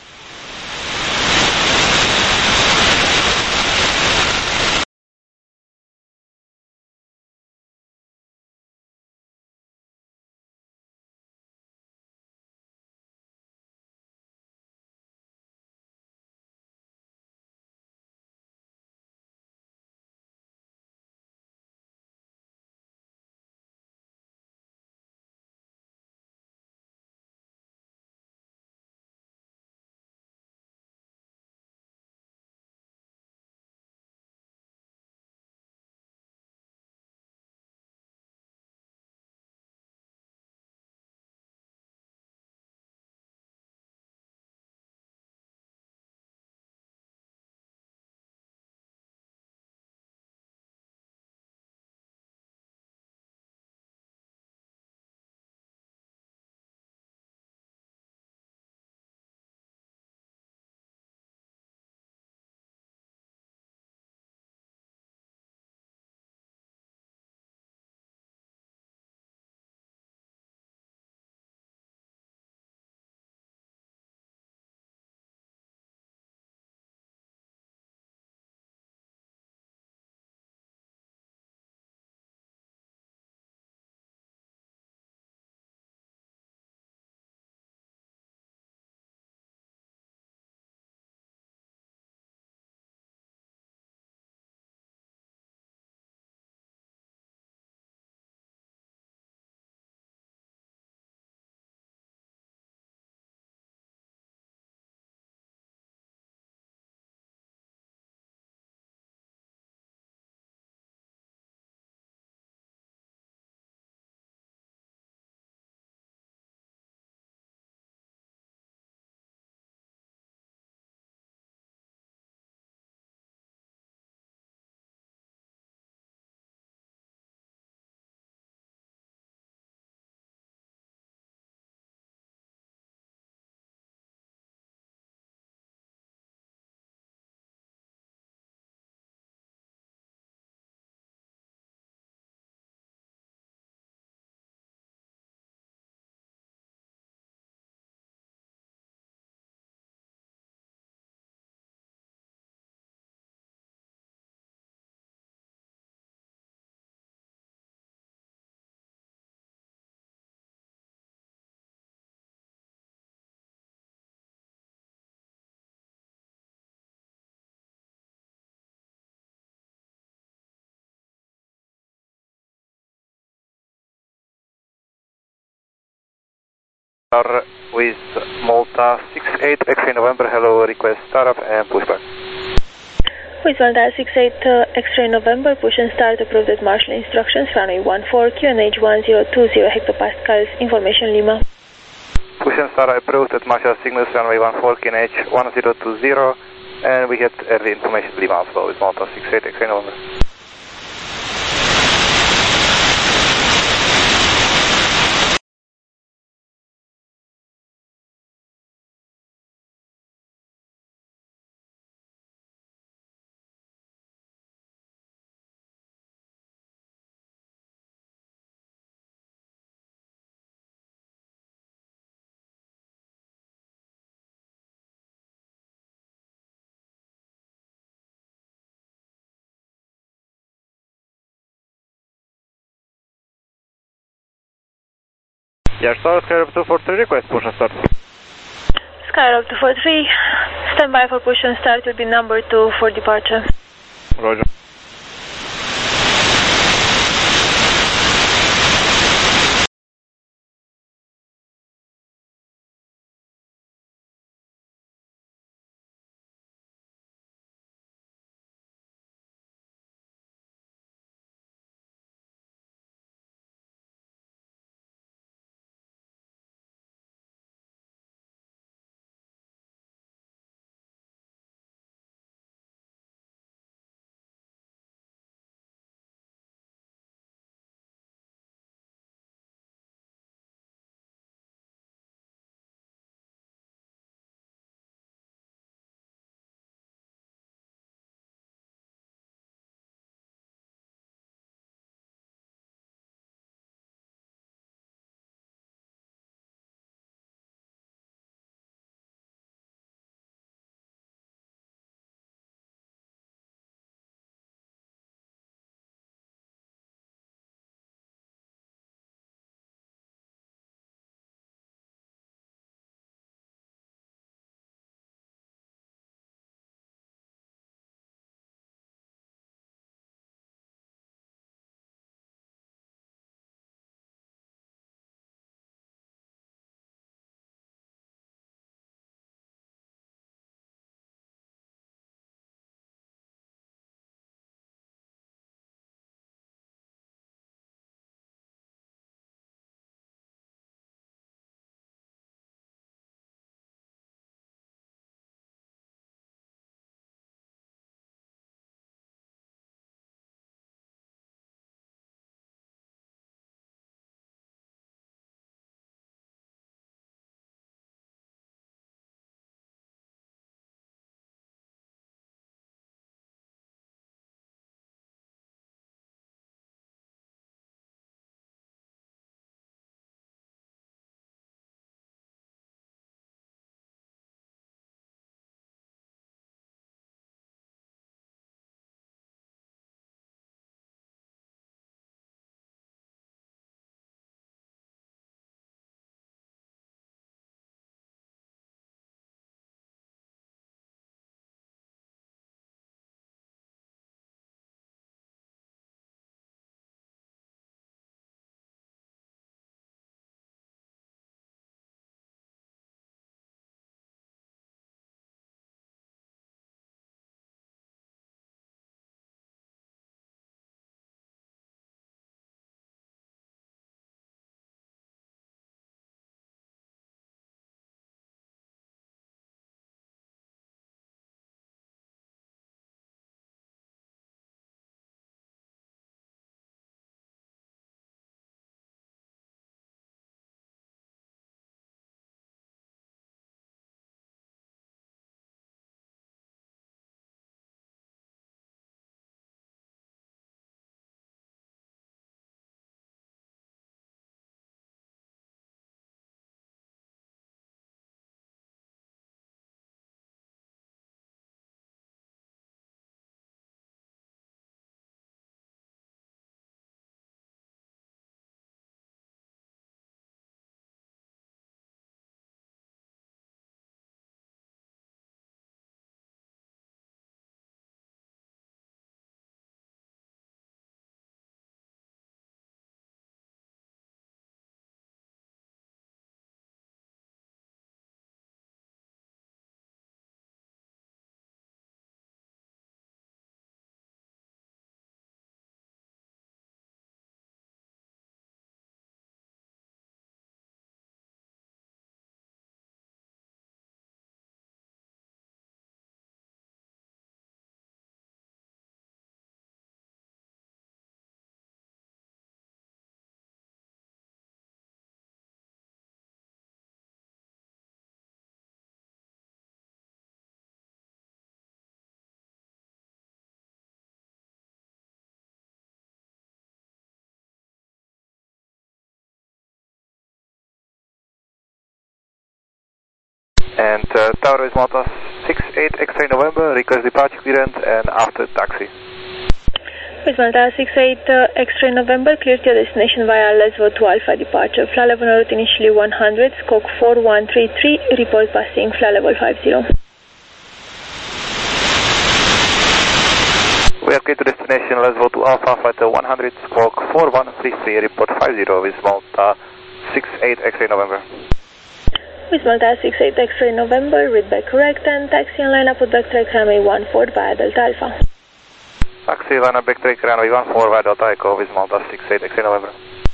With Malta six eight, X-ray November, hello, request startup and pushback. With Malta six eight, uh, X-ray November, push and start approved at Marshall instructions, runway one four, Q N H one zero two zero hectopascals, information Lima. Push and start approved at Marshall signals, runway one four, Q N H one zero two zero, and we get early information Lima as well with Malta six eight, X-ray November. Yes, Tower Skyrope two four three, request push and start. Skyrope two four three, stand by for push and start, will be number two for departure. Roger. And uh, Tower is Malta six eight X-ray November, request departure clearance and after taxi. With Malta six eight uh, X-ray November, clear to your destination via Lesvo to Alpha departure. Flight level en route initially one hundred, squawk four one three three, report passing flight level five zero. We are clear to destination Lesvo to Alpha, flight one hundred, squawk four one three three, report five zero with Malta six eight X-ray November. With Malta six eight X-ray November, read back correct and taxi and line up with back track runway one four via Delta Alpha. Taxi line up back track runway one four via Delta Echo with Malta six eight X-ray November.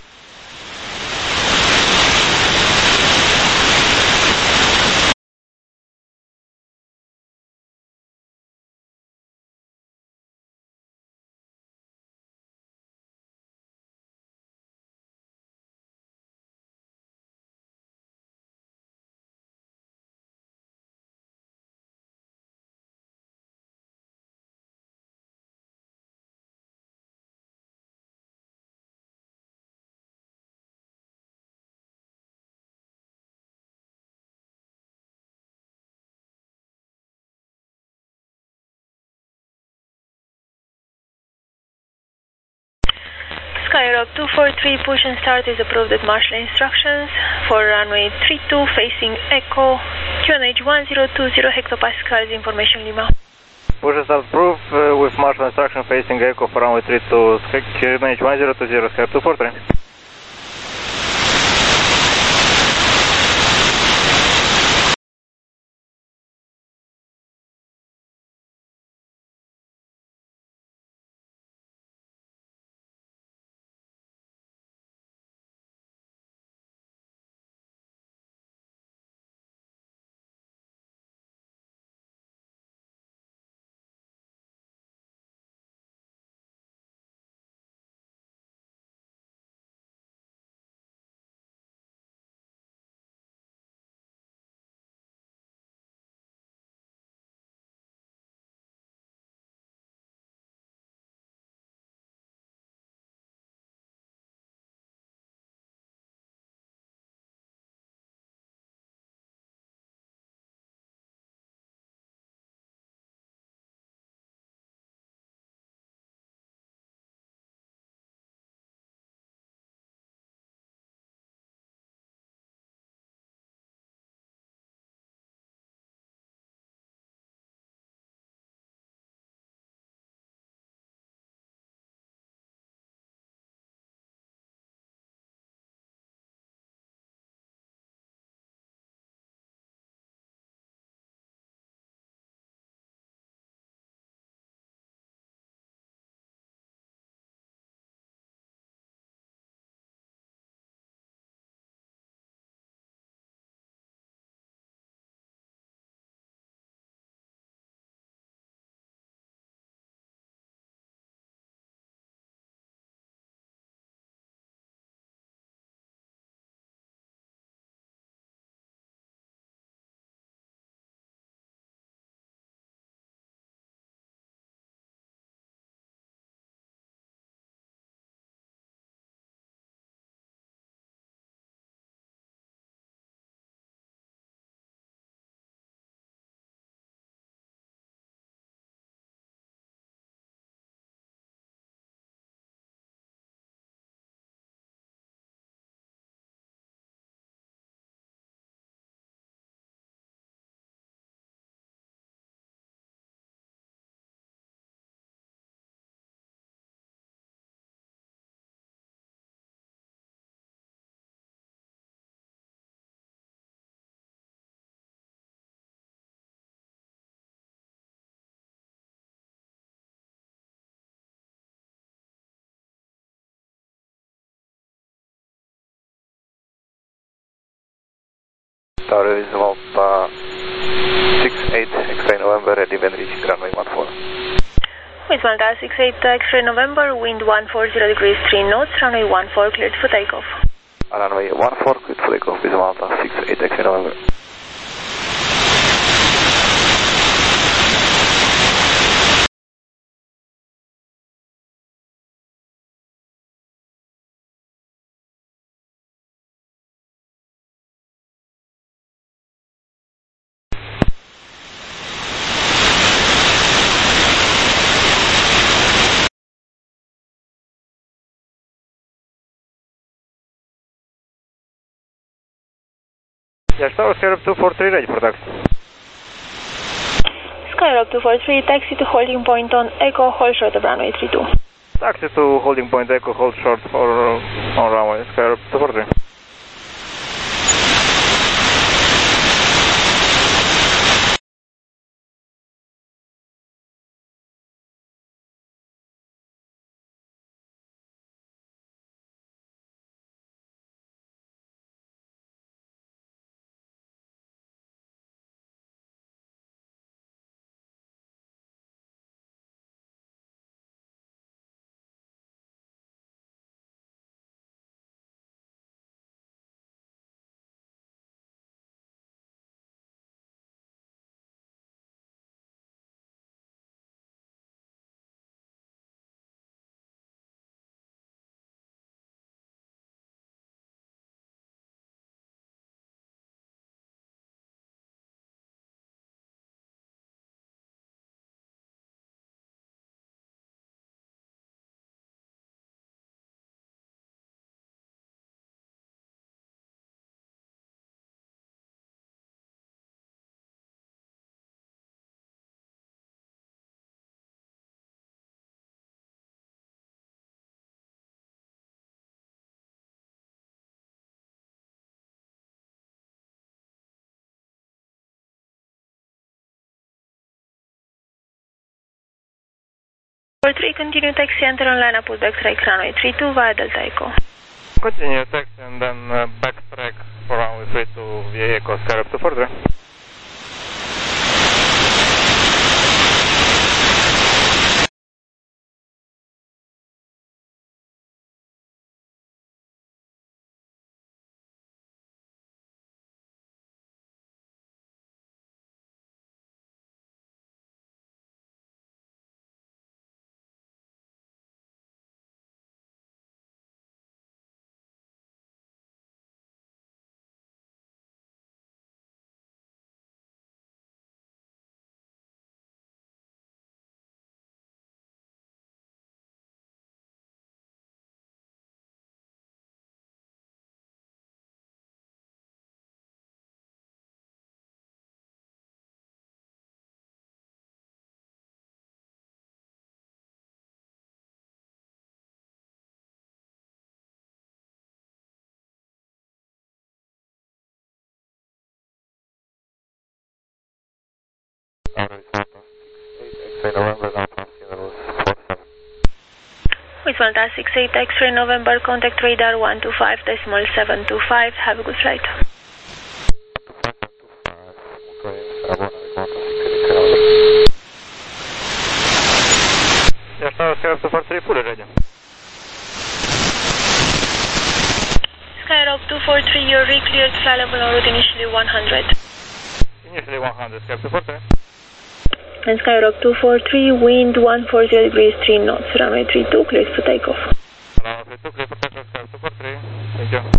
Skyrock two four three, push and start is approved at marshal instructions for runway three two facing Echo, Q N H one zero two zero hectopascals, information Lima. Push and start approved uh, with marshal instruction facing Echo for runway three two, Q N H one zero two zero, Skyrock two four three. Tower is Malta six eight X-ray November, ready when reaching runway one four. With Malta six eight X-ray November, wind one four zero degrees three knots, runway one four cleared for takeoff. Runway one four cleared for takeoff with Malta six eight X-ray November. Yes, Tower Skyrock two four three, ready for taxi. Skyrock two four three, taxi to holding point on Echo, hold short of runway three two. Taxi to holding point Echo, hold short for uh, on runway Skyrock two four three. four three, continue taxi, enter on line, pullback strike runway three two via Delta Echo. Continue taxi and then uh, backtrack for runway three two via Echo Skyrock two four three. With Delta six eight, X-ray November, contact radar one two five decimal seven two five, have a good flight. Yes, Tower Skyrock two four three, fully ready. Skyrock two four three, you're re-cleared, fly level en route initially one hundred. Initially one hundred, Skyrock two four three. And Skyrock two four three, wind one forty degrees three knots, runway three two, clear to takeoff. Runway three two, clear for takeoff, Skyrock two four three. Thank you.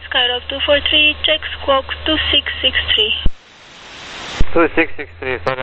Skyrock two four three, check squawk two six six three. two six six three, sorry.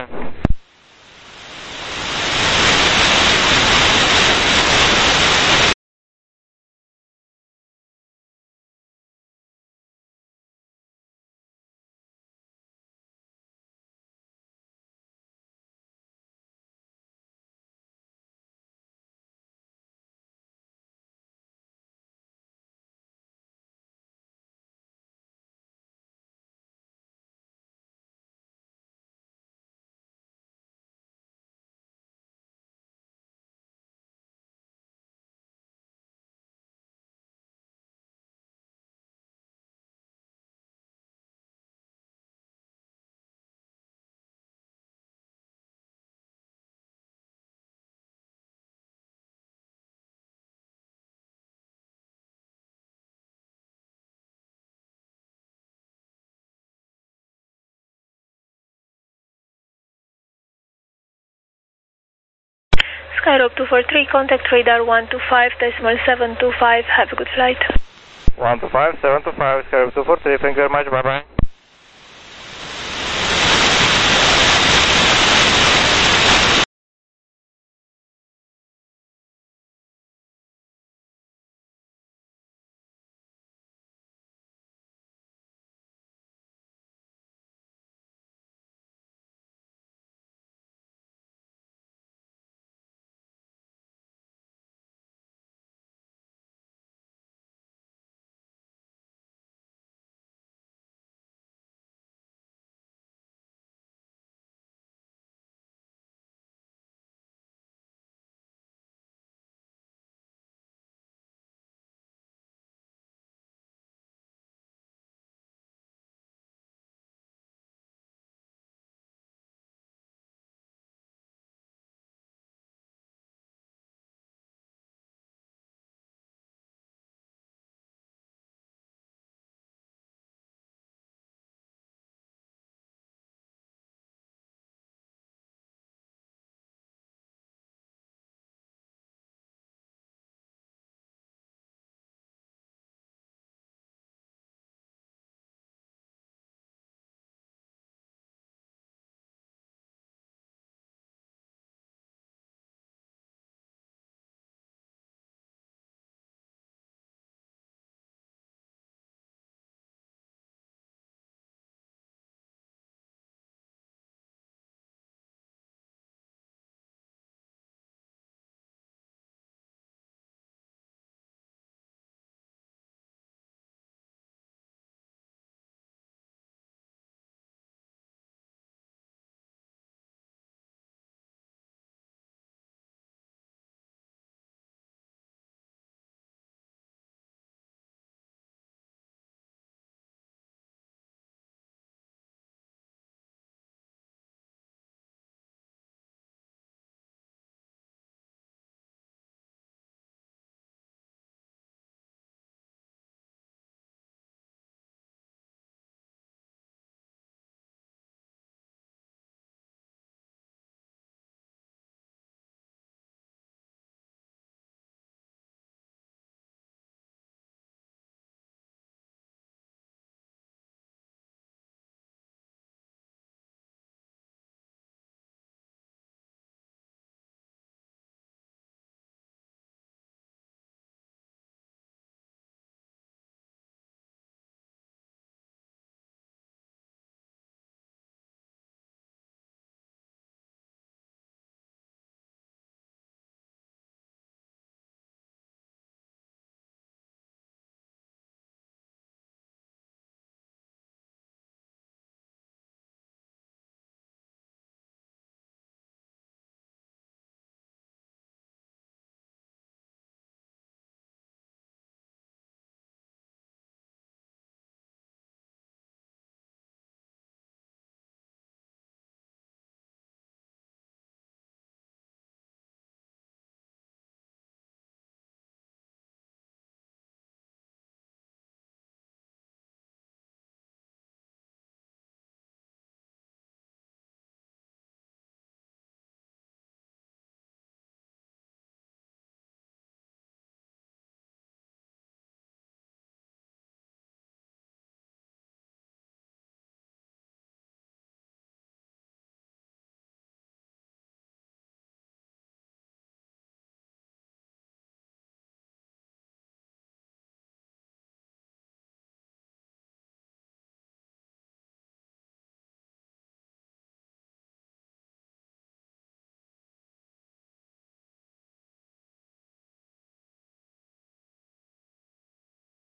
Skyrock two four three, contact radar one two five decimal seven two five, have a good flight. one two five, seven two five, Skyrock two four three, thank you very much, bye bye.